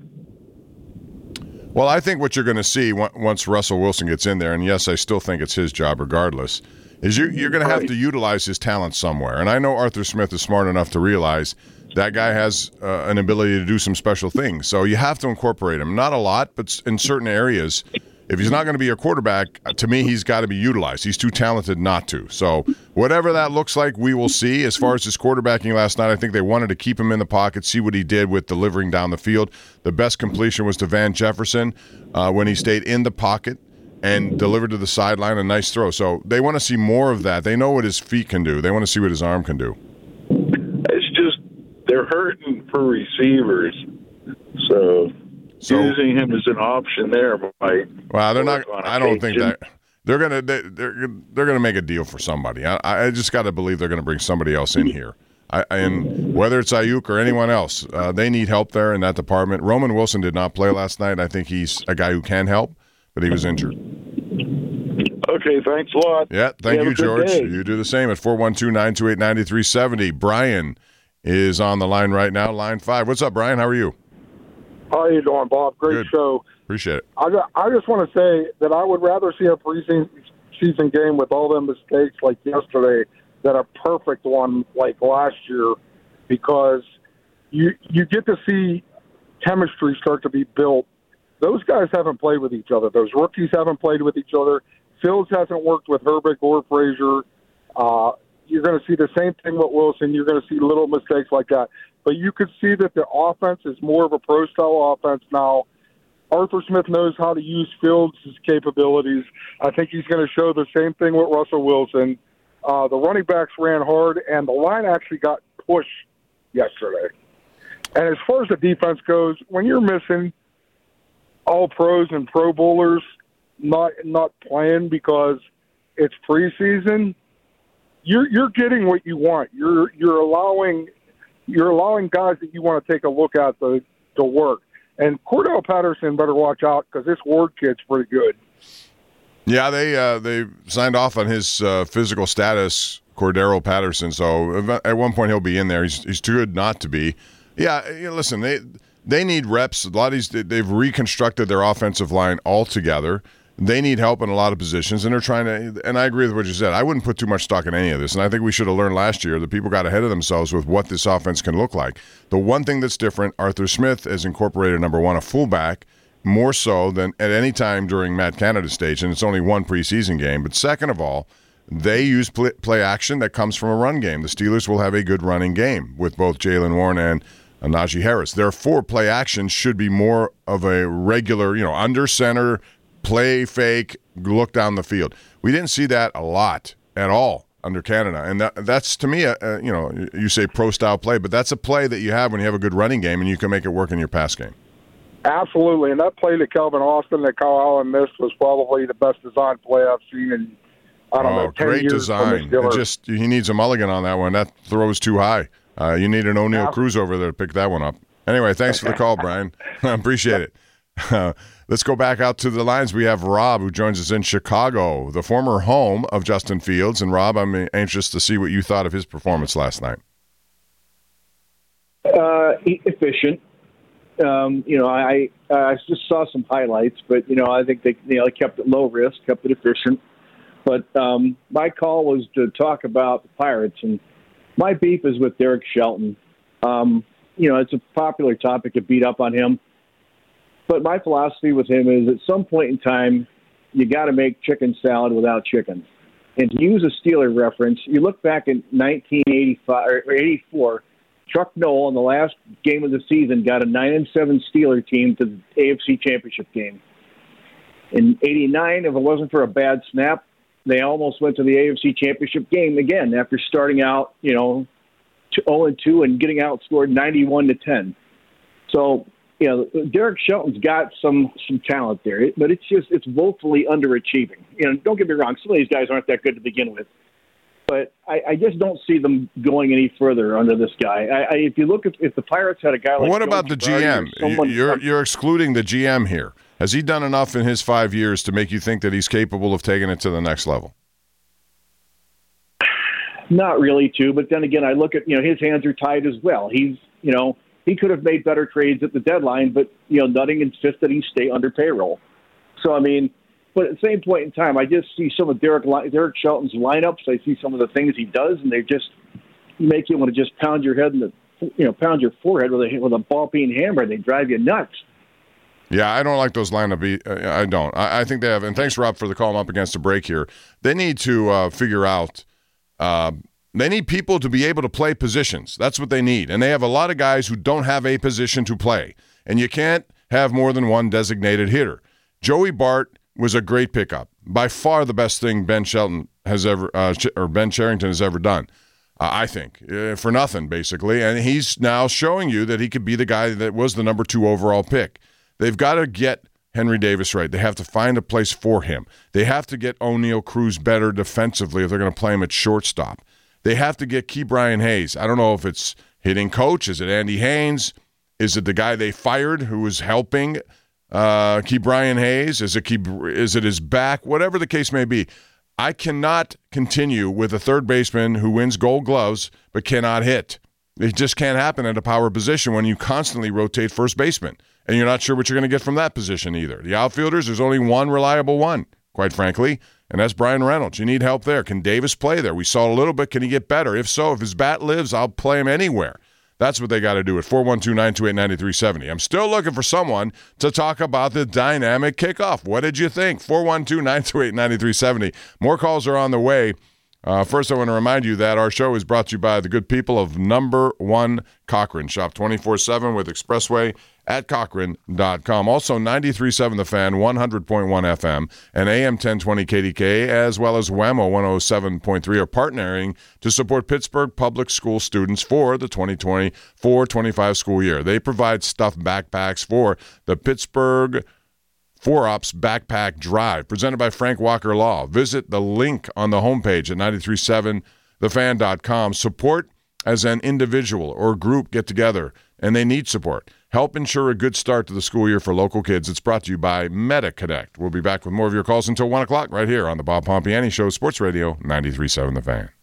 Well, I think what you're going to see once Russell Wilson gets in there, and yes, I still think it's his job regardless, is you, you're going to have to utilize his talent somewhere. And I know Arthur Smith is smart enough to realize that guy has uh, an ability to do some special things. So you have to incorporate him. Not a lot, but in certain areas. If he's not going to be your quarterback, to me, he's got to be utilized. He's too talented not to. So whatever that looks like, we will see. As far as his quarterbacking last night, I think they wanted to keep him in the pocket, see what he did with delivering down the field. The best completion was to Van Jefferson uh, when he stayed in the pocket and delivered to the sideline, a nice throw. So they want to see more of that. They know what his feet can do. They want to see what his arm can do. It's just they're hurting for receivers. So... So, using him as an option there might. Well, they're not. I don't think that they're gonna. They, they're they're gonna make a deal for somebody. I, I just got to believe they're gonna bring somebody else in here. I, and whether it's Ayuk or anyone else, uh, they need help there in that department. Roman Wilson did not play last night. I think he's a guy who can help, but he was injured. Okay, thanks a lot. Yeah, thank you, you George. You do the same at four one two, nine two eight, nine three seven zero. Brian is on the line right now. Line five. What's up, Brian? How are you? How are you doing, Bob? Great Good. show. Appreciate it. I, I just want to say that I would rather see a preseason game with all them mistakes like yesterday than a perfect one like last year, because you you get to see chemistry start to be built. Those guys haven't played with each other. Those rookies haven't played with each other. Fields hasn't worked with Herbig or Frazier. Uh, you're going to see the same thing with Wilson. You're going to see little mistakes like that. But you could see that the offense is more of a pro-style offense now. Arthur Smith knows how to use Fields' capabilities. I think he's going to show the same thing with Russell Wilson. Uh, the running backs ran hard, and the line actually got pushed yesterday. And as far as the defense goes, when you're missing all pros and pro bowlers not not playing because it's preseason, you're you're getting what you want. You're you're allowing you're allowing guys that you want to take a look at to to work. And Cordell Patterson better watch out because this Ward kid's pretty good. Yeah, they uh, they signed off on his uh, physical status, Cordero Patterson. So at one point he'll be in there. He's he's too good not to be. Yeah, you know, listen, they they need reps. A lot of these they've reconstructed their offensive line altogether. They need help in a lot of positions, and they're trying to. And I agree with what you said. I wouldn't put too much stock in any of this, and I think we should have learned last year that people got ahead of themselves with what this offense can look like. The one thing that's different, Arthur Smith has incorporated, number one, a fullback, more so than at any time during Matt Canada's stage, and it's only one preseason game. But second of all, they use play, play action that comes from a run game. The Steelers will have a good running game with both Jaylen Warren and uh, Najee Harris. Therefore, play action should be more of a regular, you know, under center, play fake, look down the field. We didn't see that a lot at all under Canada, and that, that's to me, a, a, you know, you say pro-style play, but that's a play that you have when you have a good running game and you can make it work in your pass game. Absolutely, and that play to Calvin Austin that Kyle Allen missed was probably the best design play I've seen in, I don't oh, know, ten great years design. from the It just he needs a mulligan on that one. That throw is too high. Uh, you need an O'Neal yeah. Cruz over there to pick that one up. Anyway, thanks for the call, Brian. I appreciate it. Uh, let's go back out to the lines. We have Rob, who joins us in Chicago, the former home of Justin Fields. And Rob, I'm anxious to see what you thought of his performance last night. Uh, efficient. Um, you know, I I just saw some highlights, but you know, I think they you know they kept it low risk, kept it efficient. But um, my call was to talk about the Pirates, and my beef is with Derek Shelton. Um, you know, it's a popular topic to beat up on him. But my philosophy with him is at some point in time, you got to make chicken salad without chicken. And to use a Steeler reference, you look back in nineteen eighty-five or eighty-four, Chuck Noll in the last game of the season got a nine and seven Steeler team to the A F C Championship game. In eighty-nine, if it wasn't for a bad snap, they almost went to the A F C Championship game again after starting out, you know, oh and two and getting outscored ninety-one to ten. So, you know, Derek Shelton's got some some talent there, but it's just it's woefully underachieving. You know, don't get me wrong, some of these guys aren't that good to begin with, but I, I just don't see them going any further under this guy. I, I, if you look at if the Pirates had a guy like what Joe about the G M? someone, You're you're excluding the G M here. Has he done enough in his five years to make you think that he's capable of taking it to the next level? Not really, too. But then again, I look at, you know, his hands are tied as well. He's, you know, he could have made better trades at the deadline, but, you know, Nutting insists that he stay under payroll. So, I mean, but at the same point in time, I just see some of Derek Derek Shelton's lineups. I see some of the things he does, and they just make you want to just pound your head in the, you know, pound your forehead with a with a ball peen hammer. They drive you nuts. Yeah, I don't like those lineup. I don't. I think they have. And thanks, Rob, for the call. I'm up against a break here. They need to uh, figure out. Uh, they need people to be able to play positions. That's what they need. And they have a lot of guys who don't have a position to play. And you can't have more than one designated hitter. Joey Bart was a great pickup. By far the best thing Ben Shelton has ever, uh, or Ben Cherington has ever done. Uh, I think, uh, for nothing, basically. And he's now showing you that he could be the guy that was the number two overall pick. They've got to get Henry Davis right. They have to find a place for him. They have to get O'Neal Cruz better defensively if they're going to play him at shortstop. They have to get Ke'Bryan Hayes. I don't know if it's hitting coach. Is it Andy Haynes? Is it the guy they fired who was helping uh, Ke'Bryan Hayes? Is it, Key, is it his back? Whatever the case may be. I cannot continue with a third baseman who wins gold gloves but cannot hit. It just can't happen at a power position when you constantly rotate first baseman. And you're not sure what you're going to get from that position either. The outfielders, there's only one reliable one, quite frankly, and that's Brian Reynolds. You need help there. Can Davis play there? We saw a little bit. Can he get better? If so, if his bat lives, I'll play him anywhere. That's what they got to do at four one two, nine two eight, nine three seven zero. I'm still looking for someone to talk about the dynamic kickoff. What did you think? four one two, nine two eight, nine three seven zero. More calls are on the way. Uh, first, I want to remind you that our show is brought to you by the good people of Number One Cochrane. Shop twenty-four seven with Expressway at Cochrane dot com. Also, ninety-three point seven The Fan, one hundred point one F M, and A M ten twenty K D K, as well as W A M O one oh seven point three are partnering to support Pittsburgh public school students for the twenty twenty-four twenty-five school year. They provide stuffed backpacks for the Pittsburgh four Ops Backpack Drive, presented by Frank Walker Law. Visit the link on the homepage at ninety-three point seven the fan dot com. Support as an individual or group get together, and they need support. Help ensure a good start to the school year for local kids. It's brought to you by MetaConnect. We'll be back with more of your calls until one o'clock right here on the Bob Pompiani Show, Sports Radio ninety-three point seven The Fan.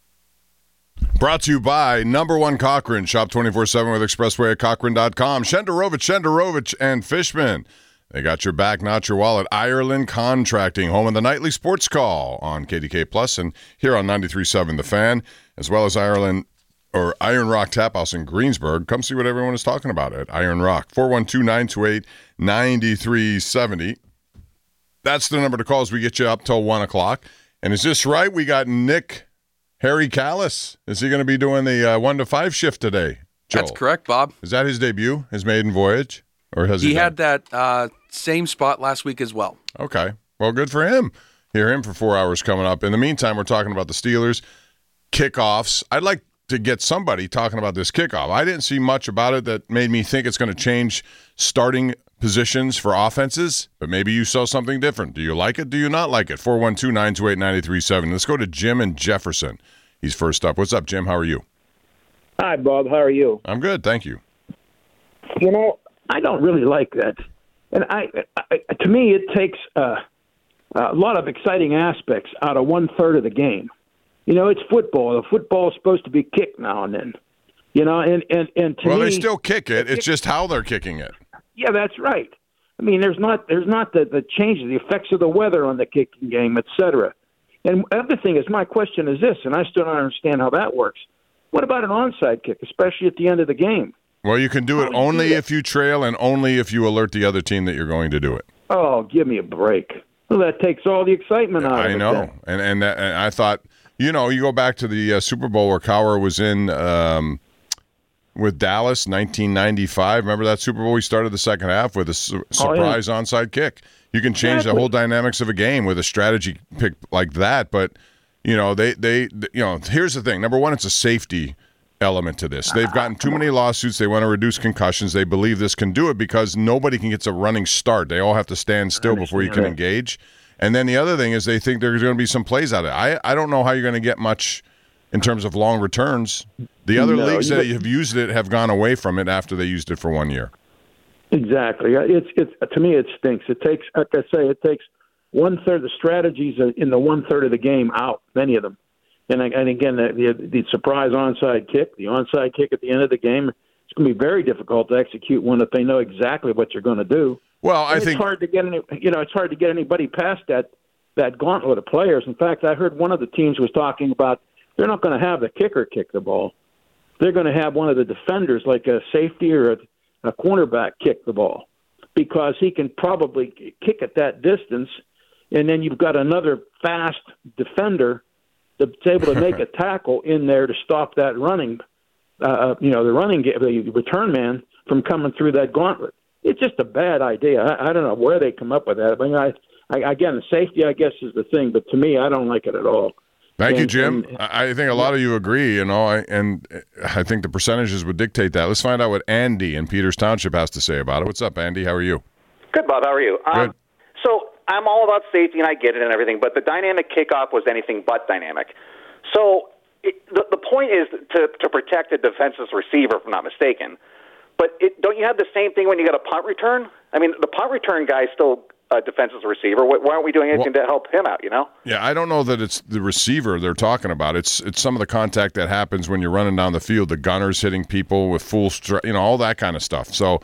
Brought to you by Number One Cochrane. Shop twenty-four seven with Expressway at Cochrane dot com. Shenderovich, Shenderovich, and Fishman. They got your back, not your wallet. Ireland Contracting, home of the nightly sports call on K D K Plus and here on ninety-three point seven The Fan, as well as Ireland or Iron Rock Tap House in Greensburg. Come see what everyone is talking about at Iron Rock. four one two, nine two eight, nine three seven zero. That's the number to call as we get you up till one o'clock. And is this right? We got Nick Harry Callis. Is he going to be doing the uh, one to five shift today, Joel? That's correct, Bob. Is that his debut, his maiden voyage? Or has he, he done? had that uh, same spot last week as well. Okay. Well, good for him. Hear him for four hours coming up. In the meantime, we're talking about the Steelers kickoffs. I'd like to get somebody talking about this kickoff. I didn't see much about it that made me think it's going to change starting positions for offenses, but maybe you saw something different. Do you like it? Do you not like it? four one two, nine two eight, nine three seven. Let's go to Jim and Jefferson. He's first up. What's up, Jim? How are you? Hi, Bob. How are you? I'm good. Thank you. You know, I don't really like that. And I, I to me, it takes uh, a lot of exciting aspects out of one-third of the game. You know, it's football. The football is supposed to be kicked now and then. You know, and, and, and to well, me... Well, they still kick it. It's just how they're kicking it. Yeah, that's right. I mean, there's not there's not the, the changes, the effects of the weather on the kicking game, et cetera. And the other thing is, my question is this, and I still don't understand how that works. What about an onside kick, especially at the end of the game? Well, you can do it only if you trail and only if you alert the other team that you're going to do it. Oh, give me a break. Well, that takes all the excitement out of it. I know. And, and and I thought, you know, you go back to the uh, Super Bowl where Cowher was in um, with Dallas, nineteen ninety-five. Remember that Super Bowl? We started the second half with a su- surprise oh, yeah. onside kick. You can change exactly. the whole dynamics of a game with a strategy pick like that. But, you know, they, they, you know, here's the thing. Number one, it's a safety element to this. They've gotten too many lawsuits. They want to reduce concussions. They believe this can do it because nobody can get a running start. They all have to stand still before you can engage. And then the other thing is they think there's going to be some plays out of it. I, I don't know how you're going to get much in terms of long returns. The other no, leagues that you, have used it have gone away from it after they used it for one year. Exactly. It's it's to me it stinks. It takes, like I say, it takes one third the strategies in the one third of the game out. Many of them, and and again the, the the surprise onside kick, the onside kick at the end of the game. It's going to be very difficult to execute one if they know exactly what you're going to do. Well, I and think it's hard to get any. You know, it's hard to get anybody past that that gauntlet of players. In fact, I heard one of the teams was talking about they're not going to have the kicker kick the ball. They're going to have one of the defenders, like a safety or a, a cornerback, kick the ball because he can probably kick at that distance, and then you've got another fast defender that's able to make a tackle in there to stop that running, uh, you know, the running the return man from coming through that gauntlet. It's just a bad idea. I, I don't know where they come up with that. I mean, I, I again, the safety, I guess, is the thing, but to me, I don't like it at all. Thank and, you, Jim. And, I think a lot of you agree, you know, I, and I think the percentages would dictate that. Let's find out what Andy in Peters Township has to say about it. What's up, Andy? How are you? Good, Bob. How are you? Good. Um, so I'm all about safety, and I get it and everything, but the dynamic kickoff was anything but dynamic. So it, the, the point is to, to protect a defenseless receiver, if I'm not mistaken. But it, don't you have the same thing when you got a punt return? I mean, the punt return guy is still a defenseless receiver. Why aren't we doing anything well, to help him out, you know? Yeah, I don't know that it's the receiver they're talking about. It's it's some of the contact that happens when you're running down the field, the gunners hitting people with full strength, you know, all that kind of stuff. So,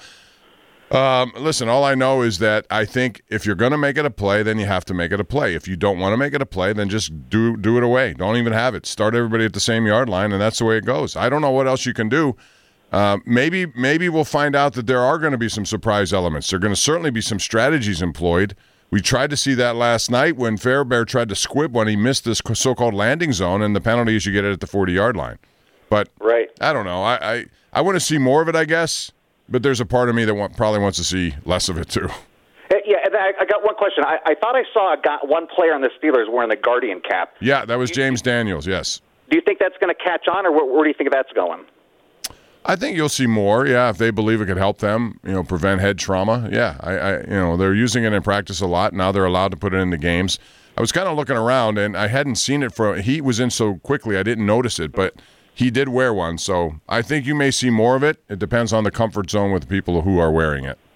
um, listen, all I know is that I think if you're going to make it a play, then you have to make it a play. If you don't want to make it a play, then just do do it away. Don't even have it. Start everybody at the same yard line, and that's the way it goes. I don't know what else you can do. Uh, maybe maybe we'll find out that there are going to be some surprise elements. There are going to certainly be some strategies employed. We tried to see that last night when Fairbairn tried to squib when he missed this so-called landing zone, and the penalty is you get it at the forty-yard line. But right. I don't know. I, I, I want to see more of it, I guess, but there's a part of me that want, probably wants to see less of it too. Yeah, and I, I got one question. I, I thought I saw a guy, one player on the Steelers wearing the Guardian cap. Yeah, that was James Daniels, yes. Do you think that's going to catch on, or where, where do you think that's going? I think you'll see more, yeah, if they believe it could help them, you know, prevent head trauma. Yeah, I, I you know, they're using it in practice a lot. Now they're allowed to put it in the games. I was kind of looking around, and I hadn't seen it for – he was in so quickly I didn't notice it, but he did wear one. So I think you may see more of it. It depends on the comfort zone with the people who are wearing it.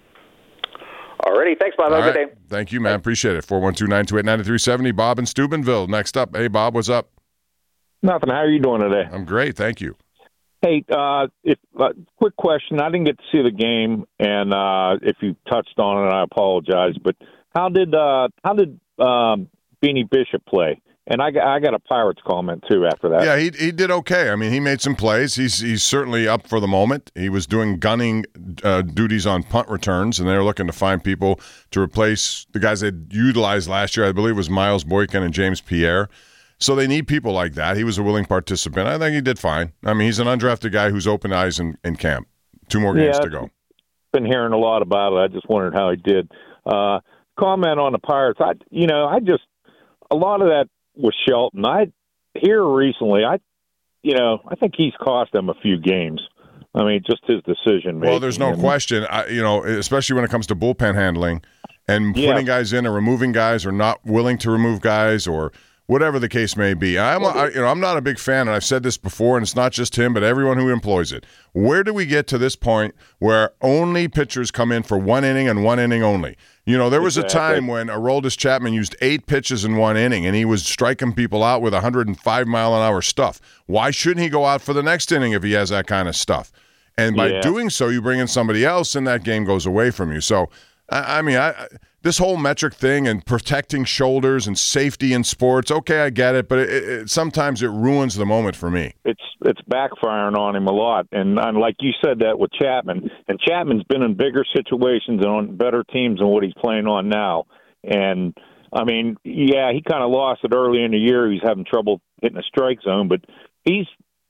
All righty. Thanks, Bob. Have a good day. Thank you, man. Appreciate it. four one two, nine two eight, nine three seven zero. Bob in Steubenville. Next up. Hey, Bob, what's up? Nothing. How are you doing today? I'm great. Thank you. Hey, uh, if, uh, quick question. I didn't get to see the game, and uh, if you touched on it, I apologize. But how did uh, how did um, Beanie Bishop play? And I got, I got a Pirates comment, too, after that. Yeah, he he did okay. I mean, he made some plays. He's he's certainly up for the moment. He was doing gunning uh, duties on punt returns, and they were looking to find people to replace the guys they utilized last year. I believe it was Miles Boykin and James Pierre. So they need people like that. He was a willing participant. I think he did fine. I mean, he's an undrafted guy who's open eyes in, in camp. Two more games yeah, to go. Been hearing a lot about it. I just wondered how he did. Uh, comment on the Pirates. I, you know, I just a lot of that was Shelton. I here recently. I, you know, I think he's cost them a few games. I mean, just his decision making. Well, there's no question. I, you know, especially when it comes to bullpen handling and putting yeah. guys in or removing guys, or not willing to remove guys, or whatever the case may be. I'm, I, you know, I'm not a big fan, and I've said this before, and it's not just him, but everyone who employs it. Where do we get to this point where only pitchers come in for one inning and one inning only? You know, there was exactly. a time when Aroldis Chapman used eight pitches in one inning, and he was striking people out with one hundred five mile an hour stuff. Why shouldn't he go out for the next inning if he has that kind of stuff? And by yeah. doing so, you bring in somebody else, and that game goes away from you. So, I, I mean, I. This whole metric thing and protecting shoulders and safety in sports, okay, I get it, but it, it, sometimes it ruins the moment for me. It's it's backfiring on him a lot, and, and like you said that with Chapman, and Chapman's been in bigger situations and on better teams than what he's playing on now. And, I mean, yeah, he kind of lost it early in the year. He's having trouble hitting the strike zone, but he's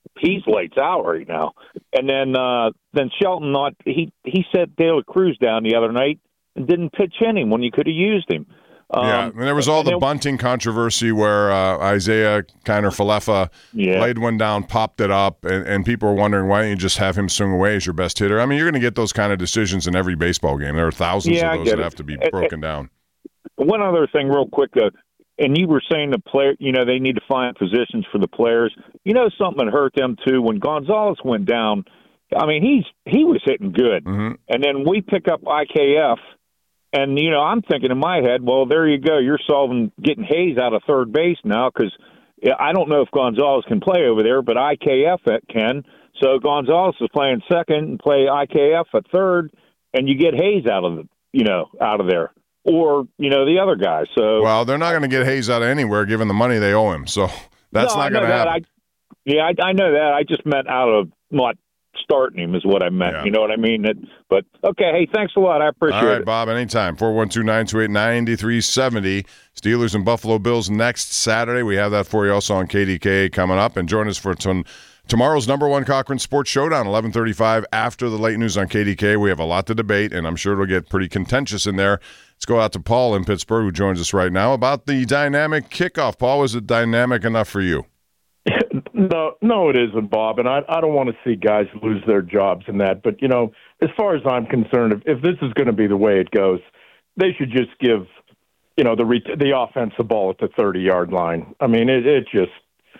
he's lights out right now. And then uh, then Shelton not he he set De La Cruz down the other night and didn't pitch in him when you could have used him. Um, yeah, and there was all the then, bunting controversy where uh, Isaiah Kiner-Falefa yeah. laid one down, popped it up, and, and people were wondering, why don't you just have him swing away as your best hitter? I mean, you're going to get those kind of decisions in every baseball game. There are thousands yeah, of those that it. have to be broken and, down. One other thing real quick, uh, and you were saying the player, you know, they need to find positions for the players. You know, something that hurt them too when Gonzalez went down. I mean, he's he was hitting good, mm-hmm. and then we pick up I K F, and you know, I'm thinking in my head, well, there you go, you're solving getting Hayes out of third base now because I don't know if Gonzalez can play over there, but I K F can. So Gonzalez is playing second and play I K F at third, and you get Hayes out of the, you know, out of there. Or, you know, the other guy. So well, they're not going to get Hayes out of anywhere given the money they owe him. So that's no, not going to happen. I, yeah, I, I know that. I just meant out of not starting him is what I meant. Yeah. You know what I mean? It, but, okay, hey, thanks a lot. I appreciate it. All right, it. Bob, anytime. four one two, nine two eight, nine three seven zero. Steelers and Buffalo Bills next Saturday. We have that for you also on K D K coming up. And join us for ton- tomorrow's number one Cochran Sports Showdown, eleven thirty-five after the late news on K D K. We have a lot to debate, and I'm sure it'll get pretty contentious in there. Let's go out to Paul in Pittsburgh, who joins us right now, about the dynamic kickoff. Paul, was it dynamic enough for you? No, no, it isn't, Bob. And I, I don't want to see guys lose their jobs in that. But, you know, as far as I'm concerned, if, if this is going to be the way it goes, they should just give, you know, the the offense the ball at the thirty-yard line. I mean, it, it just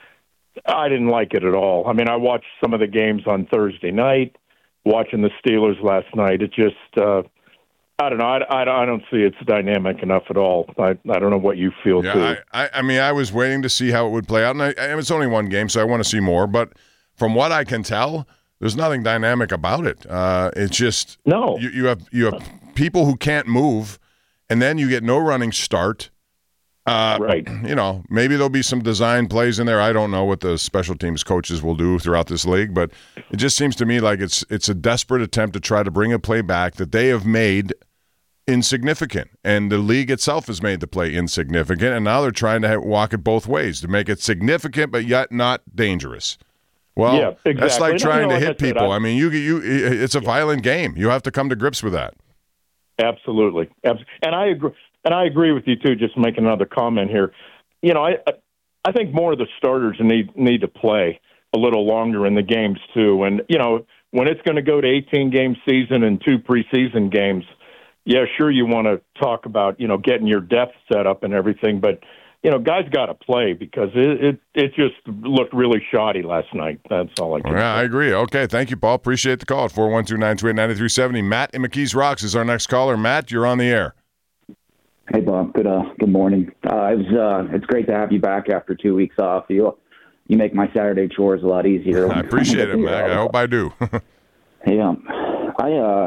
– I didn't like it at all. I mean, I watched some of the games on Thursday night, watching the Steelers last night. It just uh, – I don't know. I, I, I don't see it's dynamic enough at all. I, I don't know what you feel, yeah, too. I, I, I mean, I was waiting to see how it would play out, and, I, and it's only one game, so I want to see more. But from what I can tell, there's nothing dynamic about it. Uh, it's just no. You, you have you have people who can't move, and then you get no running start. Uh, right. You know, maybe there'll be some design plays in there. I don't know what the special teams coaches will do throughout this league, but it just seems to me like it's it's a desperate attempt to try to bring a play back that they have made insignificant, and the league itself has made the play insignificant, and now they're trying to have, walk it both ways to make it significant but yet not dangerous. Well, yeah, exactly. That's like trying no, to like hit I said, people. I, I mean, you you it's a violent game. You have to come to grips with that. Absolutely, and I agree. And I agree with you too. Just making another comment here. You know, I I think more of the starters need need to play a little longer in the games too. And you know, when it's going to go to eighteen game season and two preseason games. Yeah, sure, you want to talk about, you know, getting your depth set up and everything, but, you know, guys got to play because it, it it just looked really shoddy last night. That's all I can Yeah, say. I agree. Okay, thank you, Paul. Appreciate the call at four one two, nine two eight, nine three seven zero. Matt in McKees Rocks is our next caller. Matt, you're on the air. Hey, Bob. Good uh, good morning. Uh, it was, uh, it's great to have you back after two weeks off. You you make my Saturday chores a lot easier. I appreciate it, Matt. I hope I do. Yeah. I, uh...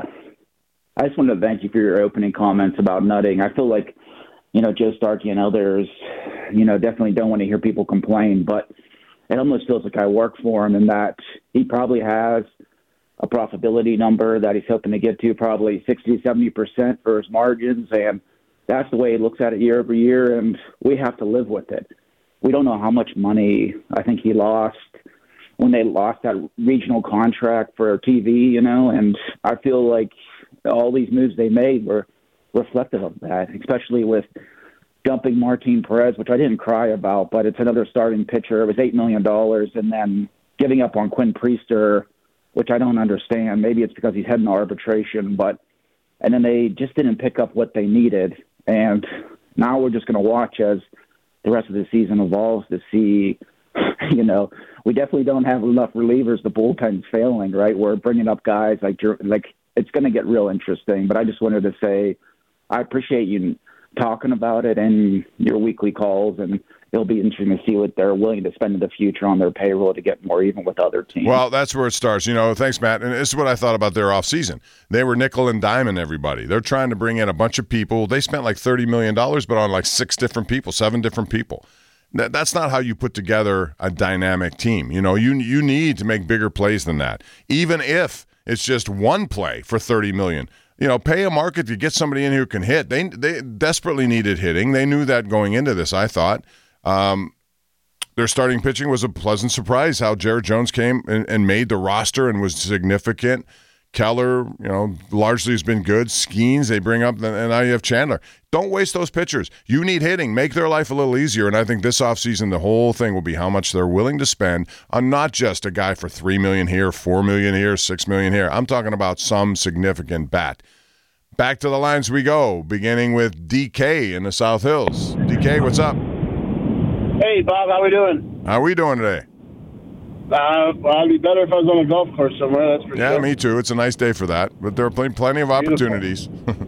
I just wanted to thank you for your opening comments about nutting. I feel like, you know, Joe Starkey and others, you know, definitely don't want to hear people complain, but it almost feels like I work for him in that he probably has a profitability number that he's hoping to get to, probably sixty, seventy percent for his margins, and that's the way he looks at it year over year, and we have to live with it. We don't know how much money I think he lost when they lost that regional contract for T V, you know, and I feel like all these moves they made were reflective of that, especially with dumping Martin Perez, which I didn't cry about, but it's another starting pitcher. It was eight million dollars, and then giving up on Quinn Priester, which I don't understand. Maybe it's because he's heading to arbitration, but and then they just didn't pick up what they needed. And now we're just going to watch as the rest of the season evolves to see, you know, we definitely don't have enough relievers. The bullpen's failing, right? We're bringing up guys like like – it's going to get real interesting, but I just wanted to say I appreciate you talking about it and your weekly calls, and it'll be interesting to see what they're willing to spend in the future on their payroll to get more even with other teams. Well, that's where it starts. You know, thanks, Matt. And this is what I thought about their offseason. They were nickel and diming everybody. They're trying to bring in a bunch of people. They spent like thirty million dollars, but on like six different people, seven different people. That's not how you put together a dynamic team. You know, you you need to make bigger plays than that, even if it's just one play for thirty million dollars. You know, pay a market to get somebody in who can hit. They they desperately needed hitting. They knew that going into this, I thought. Um, their starting pitching was a pleasant surprise. How Jared Jones came and, and made the roster and was significant. Keller, you know, largely has been good. Skeens, they bring up, and now you have Chandler. Don't waste those pitchers. You need hitting. Make their life a little easier. And I think this offseason, the whole thing will be how much they're willing to spend on not just a guy for three million dollars here, four million dollars here, six million dollars here. I'm talking about some significant bat. Back to the lines we go, beginning with D K in the South Hills. D K, what's up? Hey, Bob, how we doing? How are we doing today? Uh, well, I'd be better if I was on a golf course somewhere, that's for yeah, sure. Yeah, me too. It's a nice day for that, but there are plenty, plenty of opportunities.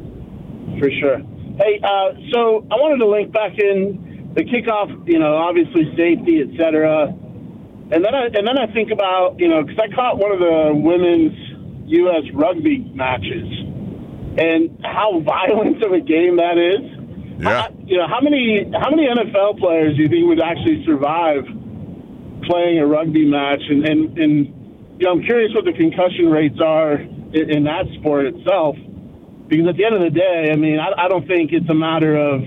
For sure. Hey, uh, so I wanted to link back in the kickoff, you know, obviously safety, et cetera. And then I, and then I think about, you know, because I caught one of the women's U S rugby matches and how violent of a game that is. Yeah. How, you know, how many, how many N F L players do you think would actually survive playing a rugby match, and, and, and you know, I'm curious what the concussion rates are in, in that sport itself, because at the end of the day, I mean, I, I don't think it's a matter of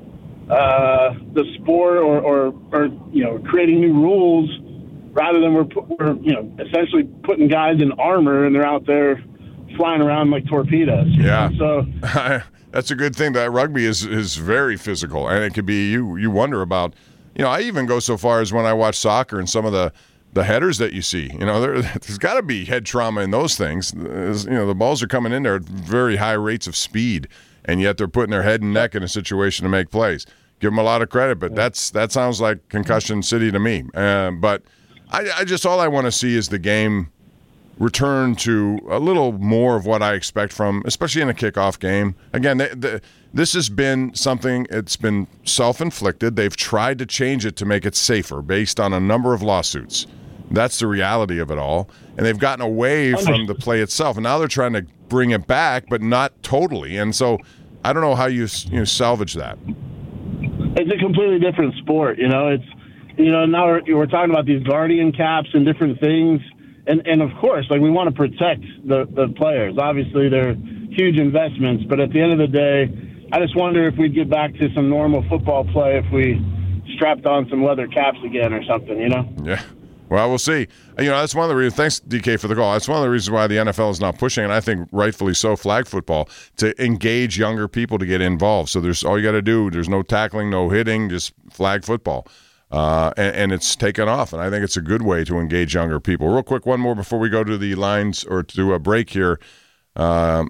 uh, the sport or, or, or, you know, creating new rules, rather than we're, we're, you know, essentially putting guys in armor and they're out there flying around like torpedoes. Yeah. Know? So that's a good thing. That rugby is, is very physical, and it could be, you, you wonder about, you know, I even go so far as when I watch soccer and some of the, the headers that you see, you know, there, there's got to be head trauma in those things. There's, you know, the balls are coming in there at very high rates of speed, and yet they're putting their head and neck in a situation to make plays. Give them a lot of credit, but that's that sounds like concussion city to me. Uh, but I, I just, all I want to see is the game return to a little more of what I expect from, especially in a kickoff game. Again, they, the, this has been something, it's been self-inflicted. They've tried to change it to make it safer based on a number of lawsuits. That's the reality of it all. And they've gotten away from the play itself. And now they're trying to bring it back, but not totally. And so I don't know how you, you know, salvage that. It's a completely different sport. You know, it's, you know, now we're, we're talking about these guardian caps and different things. And, and of course, like, we want to protect the, the players. Obviously, they're huge investments. But at the end of the day, I just wonder if we'd get back to some normal football play if we strapped on some leather caps again or something, you know? Yeah. Well, we'll see. You know, that's one of the reasons. Thanks, D K, for the call. That's one of the reasons why the N F L is not pushing, and I think rightfully so, flag football, to engage younger people to get involved. So there's all you got to do. There's no tackling, no hitting, just flag football. Uh, and, and it's taken off, and I think it's a good way to engage younger people. Real quick, one more before we go to the lines or to a break here. Um,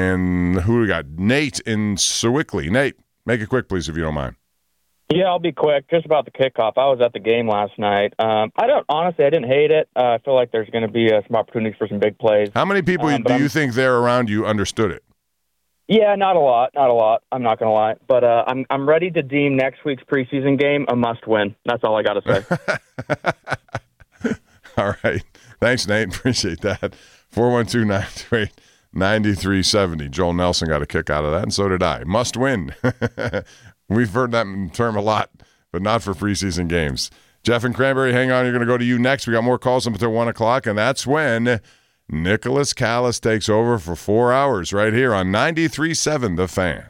and who we got? Nate in Sewickley. Nate, make it quick, please, if you don't mind. Yeah, I'll be quick. Just about the kickoff. I was at the game last night. Um, I don't honestly. I didn't hate it. Uh, I feel like there's going to be uh, some opportunities for some big plays. How many people um, do I'm, you think there around you understood it? Yeah, not a lot. Not a lot. I'm not going to lie. But uh, I'm I'm ready to deem next week's preseason game a must-win. That's all I got to say. All right. Thanks, Nate. Appreciate that. four one two, nine two eight, nine three seven zero. Joel Nelson got a kick out of that, and so did I. Must win. We've heard that term a lot, but not for preseason games. Jeff and Cranberry, hang on. You're going to go to you next. We got more calls up until one o'clock, and that's when Nicholas Callis takes over for four hours right here on ninety-three point seven The Fan.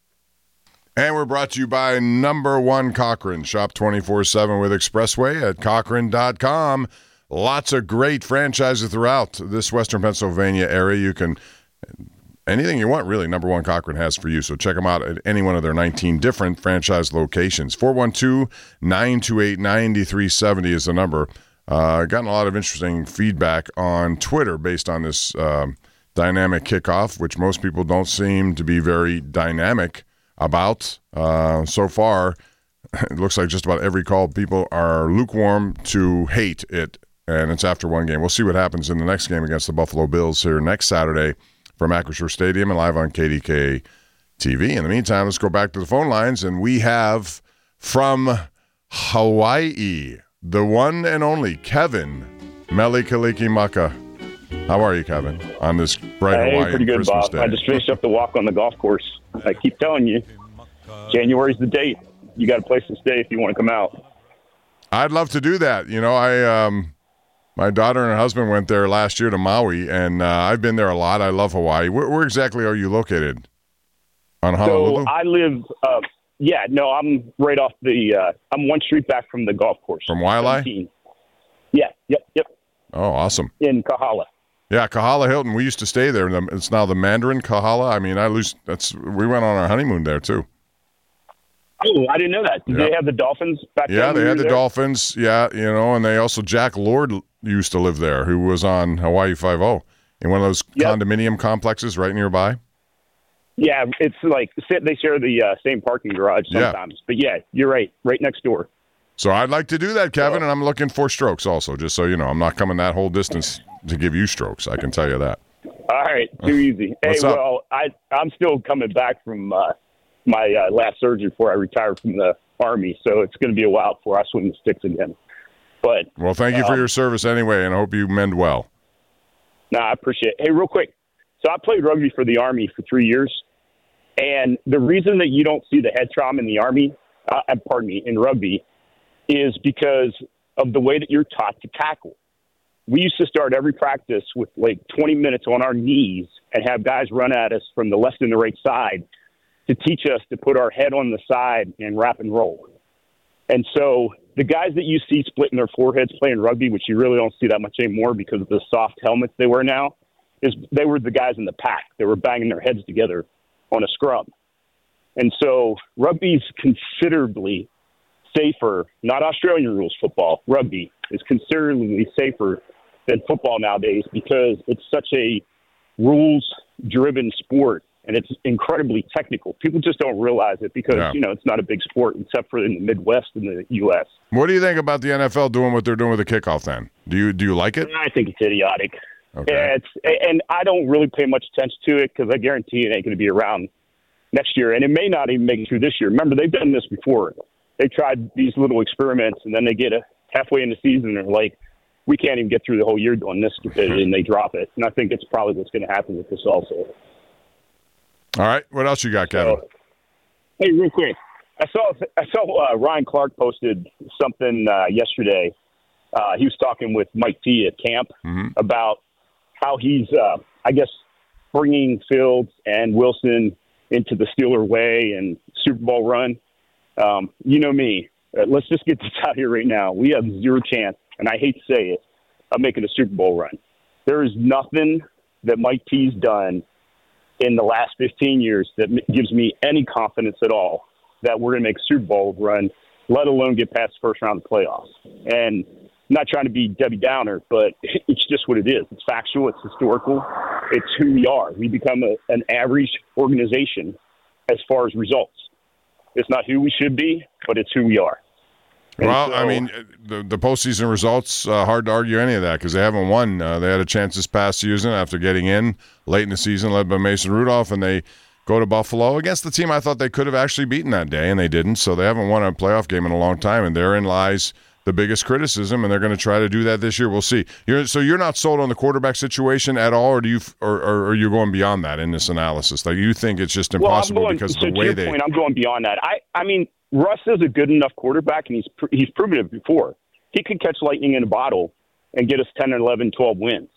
And we're brought to you by Number One Cochrane. Shop twenty-four seven with Expressway at Cochrane dot com. Lots of great franchises throughout this Western Pennsylvania area. You can, anything you want, really, Number One Cochrane has for you. So check them out at any one of their nineteen different franchise locations. four one two, nine two eight, nine three seven zero is the number. Uh, gotten a lot of interesting feedback on Twitter based on this um, dynamic kickoff, which most people don't seem to be very dynamic about. Uh, so far, it looks like just about every call, people are lukewarm to hate it, and it's after one game. We'll see what happens in the next game against the Buffalo Bills here next Saturday from Acrisure Stadium and live on K D K T V. In the meantime, let's go back to the phone lines, and we have from Hawaii, the one and only Kevin Melikalikimaka. How are you, Kevin, on this bright hey, Hawaiian pretty good, Christmas Bob. day? I just finished up the walk on the golf course. I keep telling you, January's the date. You got a place to stay if you want to come out. I'd love to do that. You know, I um, my daughter and her husband went there last year to Maui, and uh, I've been there a lot. I love Hawaii. Where, where exactly are you located? On Honolulu? So I live, uh, yeah, no, I'm right off the. Uh, I'm one street back from the golf course. From Wailea? seventeen. Yeah, yep, yep. Oh, awesome. In Kahala. Yeah, Kahala Hilton. We used to stay there. It's now the Mandarin Kahala. I mean, I lose. That's we went on our honeymoon there too. Oh, I didn't know that. Did Yep. they have the Dolphins back Yeah, then? they when had you the were there? Dolphins. Yeah, you know, and they also Jack Lord used to live there, who was on Hawaii Five-O in one of those Yep. condominium complexes right nearby. Yeah, it's like they share the uh, same parking garage Yeah. sometimes. But yeah, you're right, right next door. So I'd like to do that, Kevin, and I'm looking for strokes also, just so you know. I'm not coming that whole distance to give you strokes. I can tell you that. All right, too easy. Hey, What's up? well, I I'm still coming back from uh, my uh, last surgery before I retired from the Army, so it's going to be a while before I swing the sticks again. But Well, thank you for um, your service anyway, and I hope you mend well. No, I appreciate it. Hey, real quick. So I played rugby for the Army for three years. And the reason that you don't see the head trauma in the Army, uh, pardon me, in rugby, is because of the way that you're taught to tackle. We used to start every practice with like twenty minutes on our knees and have guys run at us from the left and the right side to teach us to put our head on the side and wrap and roll. And so the guys that you see splitting their foreheads playing rugby, which you really don't see that much anymore because of the soft helmets they wear now, is they were the guys in the pack. They were banging their heads together on a scrum. And so rugby's considerably safer, not Australian rules football, rugby is considerably safer than football nowadays because it's such a rules-driven sport and it's incredibly technical. People just don't realize it because, Yeah. you know, it's not a big sport except for in the Midwest and the U S. What do you think about the N F L doing what they're doing with the kickoff then? Do you do you like it? I think it's idiotic. Okay. Yeah, it's, and I don't really pay much attention to it because I guarantee it ain't going to be around next year, and it may not even make it through this year. Remember, they've done this before. They tried these little experiments, and then they get a halfway in the season and they're like, we can't even get through the whole year doing this stupidity, and they drop it. And I think it's probably what's going to happen with this also. All right. What else you got, Kevin? So, hey, real quick. I saw I saw uh, Ryan Clark posted something uh, yesterday. Uh, he was talking with Mike T at camp Mm-hmm. about how he's, uh, I guess, bringing Fields and Wilson into the Steeler way and Super Bowl run. Um, you know me. Uh, let's just get this out here right now. We have zero chance, and I hate to say it, of making a Super Bowl run. There is nothing that Mike T's done in the last fifteen years that m- gives me any confidence at all that we're going to make a Super Bowl run, let alone get past the first round of the playoffs. And I'm not trying to be Debbie Downer, but it's just what it is. It's factual. It's historical. It's who we are. We become a, an average organization as far as results. It's not who we should be, but it's who we are. And Well, so- I mean, the the postseason results, uh, hard to argue any of that because they haven't won. Uh, they had a chance this past season after getting in late in the season, led by Mason Rudolph, and they go to Buffalo against the team I thought they could have actually beaten that day, and they didn't. So they haven't won a playoff game in a long time, and therein lies the biggest criticism, and they're going to try to do that this year. We'll see. You're, so you're not sold on the quarterback situation at all, or do you, or, or are you going beyond that in this analysis? Like you think it's just impossible well, I'm going, because of so the to way your they. point, I'm going beyond that. I, I mean, Russ is a good enough quarterback, and he's pr- he's proven it before. He could catch lightning in a bottle and get us ten, eleven, twelve wins.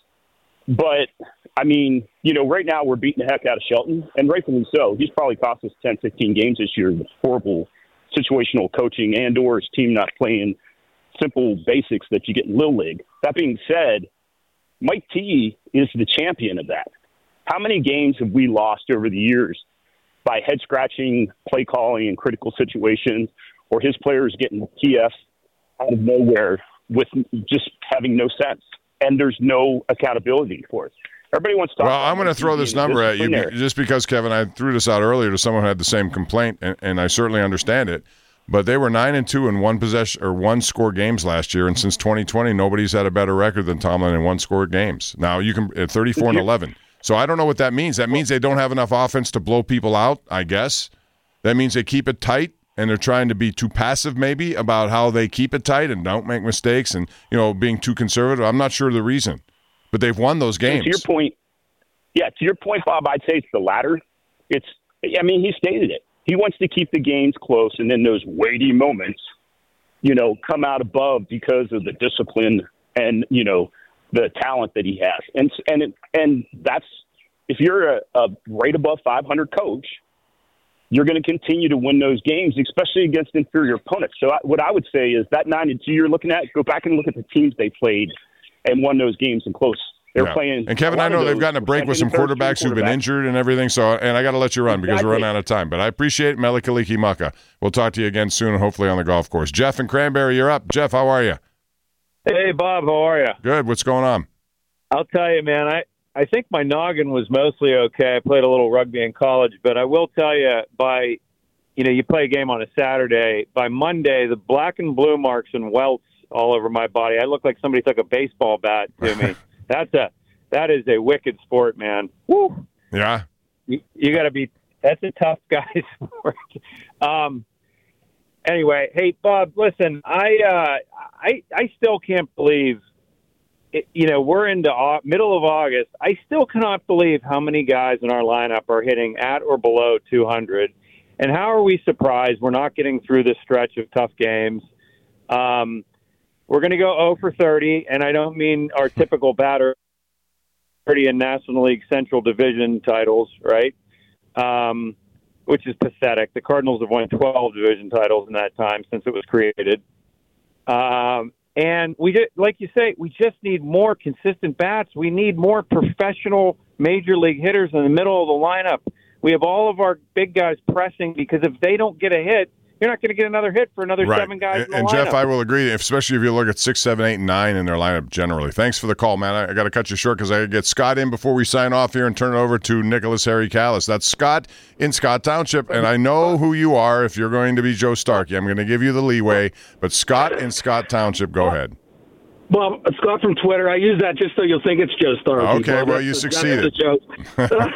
But, I mean, you know, right now we're beating the heck out of Shelton, and rightfully so. He's probably cost us ten, fifteen games this year with horrible situational coaching and or his team not playing simple basics that you get in Little League. That being said, Mike T is the champion of that. How many games have we lost over the years by head-scratching play calling in critical situations or his players getting T Fs out of nowhere with just having no sense? And there's no accountability for it. Everybody wants to talk Well, about I'm going to Mike throw T this being number at you disciplinary. be- just because, Kevin, I threw this out earlier to someone who had the same complaint, and, and I certainly understand it. But they were nine and two in one possession or one score games last year, and since twenty twenty, nobody's had a better record than Tomlin in one score games. Now you can at thirty-four and eleven. So I don't know what that means. That means they don't have enough offense to blow people out, I guess. That means they keep it tight, and they're trying to be too passive maybe about how they keep it tight and don't make mistakes, and you know being too conservative. I'm not sure the reason, but they've won those games. To your point, yeah, to your point, Bob, I'd say it's the latter. It's, I mean, he stated it. He wants to keep the games close, and then those weighty moments, you know, come out above because of the discipline and, you know, the talent that he has. And and it, and that's, if you're a, a right above five hundred coach, you're going to continue to win those games, especially against inferior opponents. So I, what I would say is that nine and two you're looking at, go back and look at the teams they played and won those games in close. They're yeah. playing. And Kevin, I know they've gotten a break with some quarterbacks who've been injured and everything. So, and I got to let you run because exactly. we're running out of time. But I appreciate Mele Kalikimaka. We'll talk to you again soon, and hopefully on the golf course. Jeff and Cranberry, you're up. Jeff, how are you? Hey, Bob, how are you? Good. What's going on? I'll tell you, man. I I think my noggin was mostly okay. I played a little rugby in college, but I will tell you, by you know, you play a game on a Saturday. By Monday, the black and blue marks and welts all over my body. I look like somebody took a baseball bat to me. That's a That is a wicked sport, man. Woo. Yeah. You, you got to be – that's a tough guy's sport. Um, anyway, hey, Bob, listen, I uh, I I still can't believe it, – you know, we're into au- middle of August. I still cannot believe how many guys in our lineup are hitting at or below two hundred. And how are we surprised we're not getting through this stretch of tough games? Um, we're going to go oh for thirty, and I don't mean our typical batter – in National League Central Division titles, right? Um, which is pathetic. The Cardinals have won twelve division titles in that time since it was created. Um, and we just, like you say, we just need more consistent bats. We need more professional major league hitters in the middle of the lineup. We have all of our big guys pressing because if they don't get a hit, you're not going to get another hit for another right. seven guys and, in the and lineup. Jeff, I will agree, especially if you look at six, seven, eight, and nine in their lineup generally. Thanks for the call, man. I, I got to cut you short because I got to get Scott in before we sign off here and turn it over to Nicholas Harry Callis. That's Scott in Scott Township, and I know who you are if you're going to be Joe Starkey. I'm going to give you the leeway, but Scott in Scott Township, go ahead. Bob, Scott from Twitter. I use that just so you'll think it's Joe Starkey. Okay, Bob. well, you That's, succeeded. That's a joke.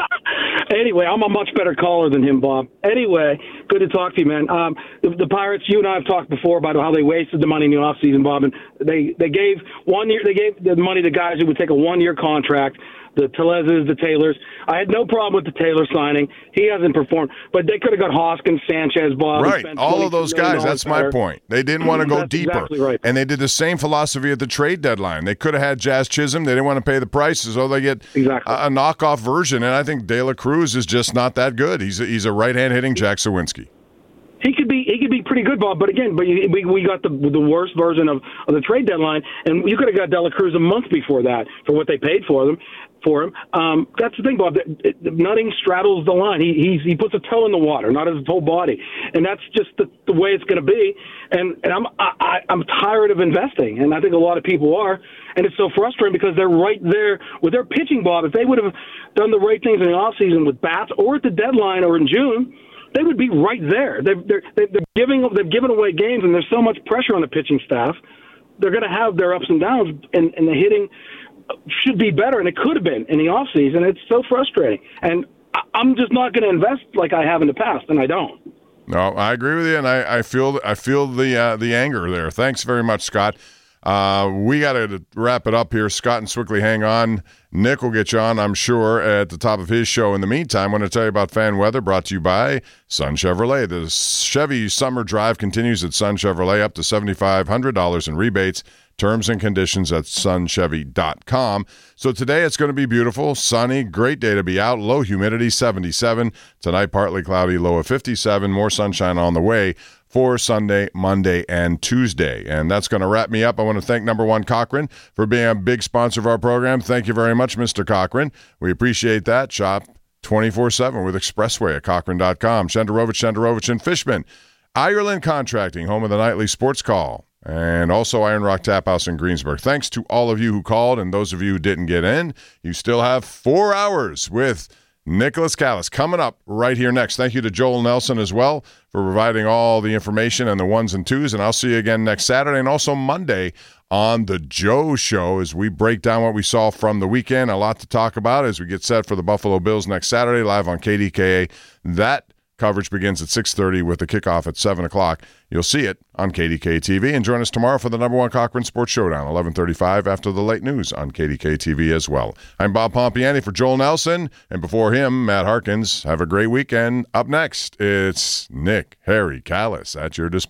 Anyway, I'm a much better caller than him, Bob. Anyway, good to talk to you, man. Um, the, the Pirates, you and I have talked before about how they wasted the money in the offseason, Bob, and they, they gave one year. They gave the money to guys who would take a one-year contract. The Telezes, the Taylors. I had no problem with the Taylor signing. He hasn't performed, but they could have got Hoskins, Sanchez, Bob. Right, all of those guys. That's my point. They didn't want to go That's deeper, exactly right. and they did the same philosophy at the trade deadline. They could have had Jazz Chisholm. They didn't want to pay the price, so they get exactly. a, a knockoff version. And I think De La Cruz is just not that good. He's a, he's a right-hand hitting Jack Sawinski. He could be he could be pretty good, Bob. But again, but you, we we got the the worst version of, of the trade deadline, and you could have got De La Cruz a month before that for what they paid for them. For him, um, that's the thing, Bob. The, the, Nutting straddles the line. He he's, he puts a toe in the water, not his whole body, and that's just the, the way it's going to be. And and I'm I, I'm tired of investing, and I think a lot of people are. And it's so frustrating because they're right there with their pitching, Bob. If they would have done the right things in the offseason with bats or at the deadline or in June, they would be right there. They're they're they're giving they've given away games, and there's so much pressure on the pitching staff. They're going to have their ups and downs, and, and the hitting should be better, and it could have been in the offseason. It's so frustrating. And I'm just not going to invest like I have in the past, and I don't. No, I agree with you, and I, I feel I feel the uh, the anger there. Thanks very much, Scott. Uh, we got to wrap it up here. Scott and Swickley, hang on. Nick will get you on, I'm sure, at the top of his show. In the meantime, I want to tell you about fan weather brought to you by Sun Chevrolet. The Chevy Summer Drive continues at Sun Chevrolet, up to seven thousand five hundred dollars in rebates. Terms and conditions at sun chevy dot com. So today it's going to be beautiful, sunny, great day to be out. Low humidity, seventy-seven. Tonight, partly cloudy, low of fifty-seven. More sunshine on the way for Sunday, Monday, and Tuesday. And that's going to wrap me up. I want to thank Number One Cochran for being a big sponsor of our program. Thank you very much, Mister Cochran. We appreciate that. Shop twenty-four seven with Expressway at Cochran dot com. Shenderovich, Shenderovich, and Fishman. Ireland Contracting, home of the nightly sports call. And also Iron Rock Tap House in Greensburg. Thanks to all of you who called, and those of you who didn't get in. You still have four hours with Nicholas Callis coming up right here next. Thank you to Joel Nelson as well for providing all the information and the ones and twos. And I'll see you again next Saturday and also Monday on the Joe Show as we break down what we saw from the weekend. A lot to talk about as we get set for the Buffalo Bills next Saturday live on K D K A. That coverage begins at six thirty with the kickoff at seven o'clock. You'll see it on K D K T V. And join us tomorrow for the Number One Cochran Sports Showdown, eleven thirty-five after the late news on K D K T V as well. I'm Bob Pompiani for Joel Nelson, and before him, Matt Harkins. Have a great weekend. Up next, it's Nick Harry Callis at your disposal.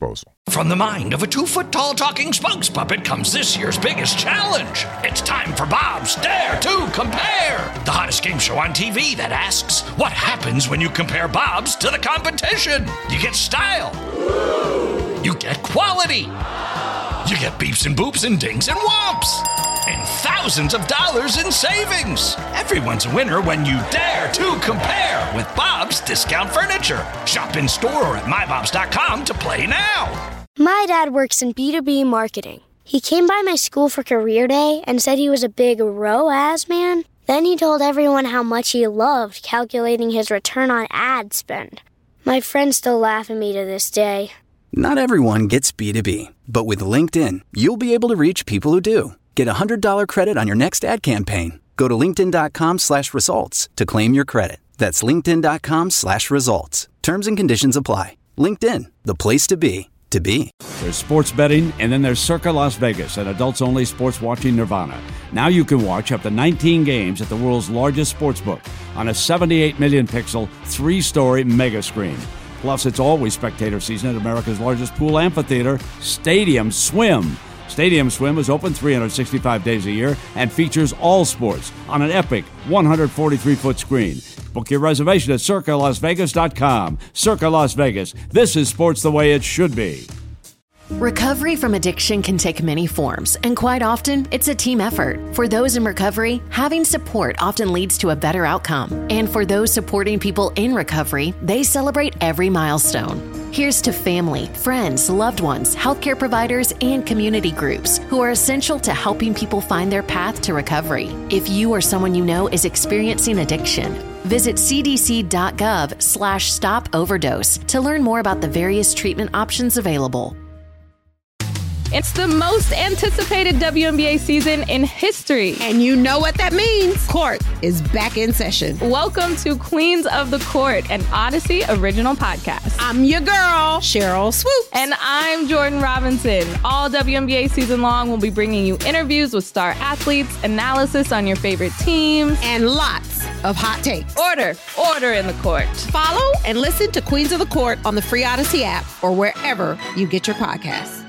From the mind of a two-foot-tall talking spokes puppet comes this year's biggest challenge. It's time for Bob's Dare to Compare, the hottest game show on T V that asks, what happens when you compare Bob's to the competition? You get style. You get quality. You get beeps and boops and dings and whomps. And thousands of dollars in savings. Everyone's a winner when you dare to compare with Bob's Discount Furniture. Shop in store or at my bobs dot com to play now. My dad works in B two B marketing. He came by my school for career day and said he was a big R O A S man. Then he told everyone how much he loved calculating his return on ad spend. My friends still laugh at me to this day. Not everyone gets B two B, but with LinkedIn, you'll be able to reach people who do. Get a one hundred dollars credit on your next ad campaign. Go to linkedin.com slash results to claim your credit. That's linkedin.com slash results. Terms and conditions apply. LinkedIn, the place to be, to be. There's sports betting, and then there's Circa Las Vegas, an adults-only sports watching nirvana. Now you can watch up to nineteen games at the world's largest sportsbook on a seventy-eight million pixel, three-story mega screen. Plus, it's always spectator season at America's largest pool amphitheater, Stadium Swim. Stadium Swim is open three hundred sixty-five days a year and features all sports on an epic one hundred forty-three foot screen. Book your reservation at circa las vegas dot com. Circa Las Vegas. This is sports the way it should be. Recovery from addiction can take many forms, and quite often, it's a team effort. For those in recovery, having support often leads to a better outcome. And for those supporting people in recovery, they celebrate every milestone. Here's to family, friends, loved ones, healthcare providers, and community groups who are essential to helping people find their path to recovery. If you or someone you know is experiencing addiction, visit cdc.gov slash stop overdose to learn more about the various treatment options available. It's the most anticipated W N B A season in history. And you know what that means. Court is back in session. Welcome to Queens of the Court, an Odyssey original podcast. I'm your girl, Cheryl Swoops. And I'm Jordan Robinson. All W N B A season long, we'll be bringing you interviews with star athletes, analysis on your favorite teams, and lots of hot takes. Order, order in the court. Follow and listen to Queens of the Court on the free Odyssey app or wherever you get your podcasts.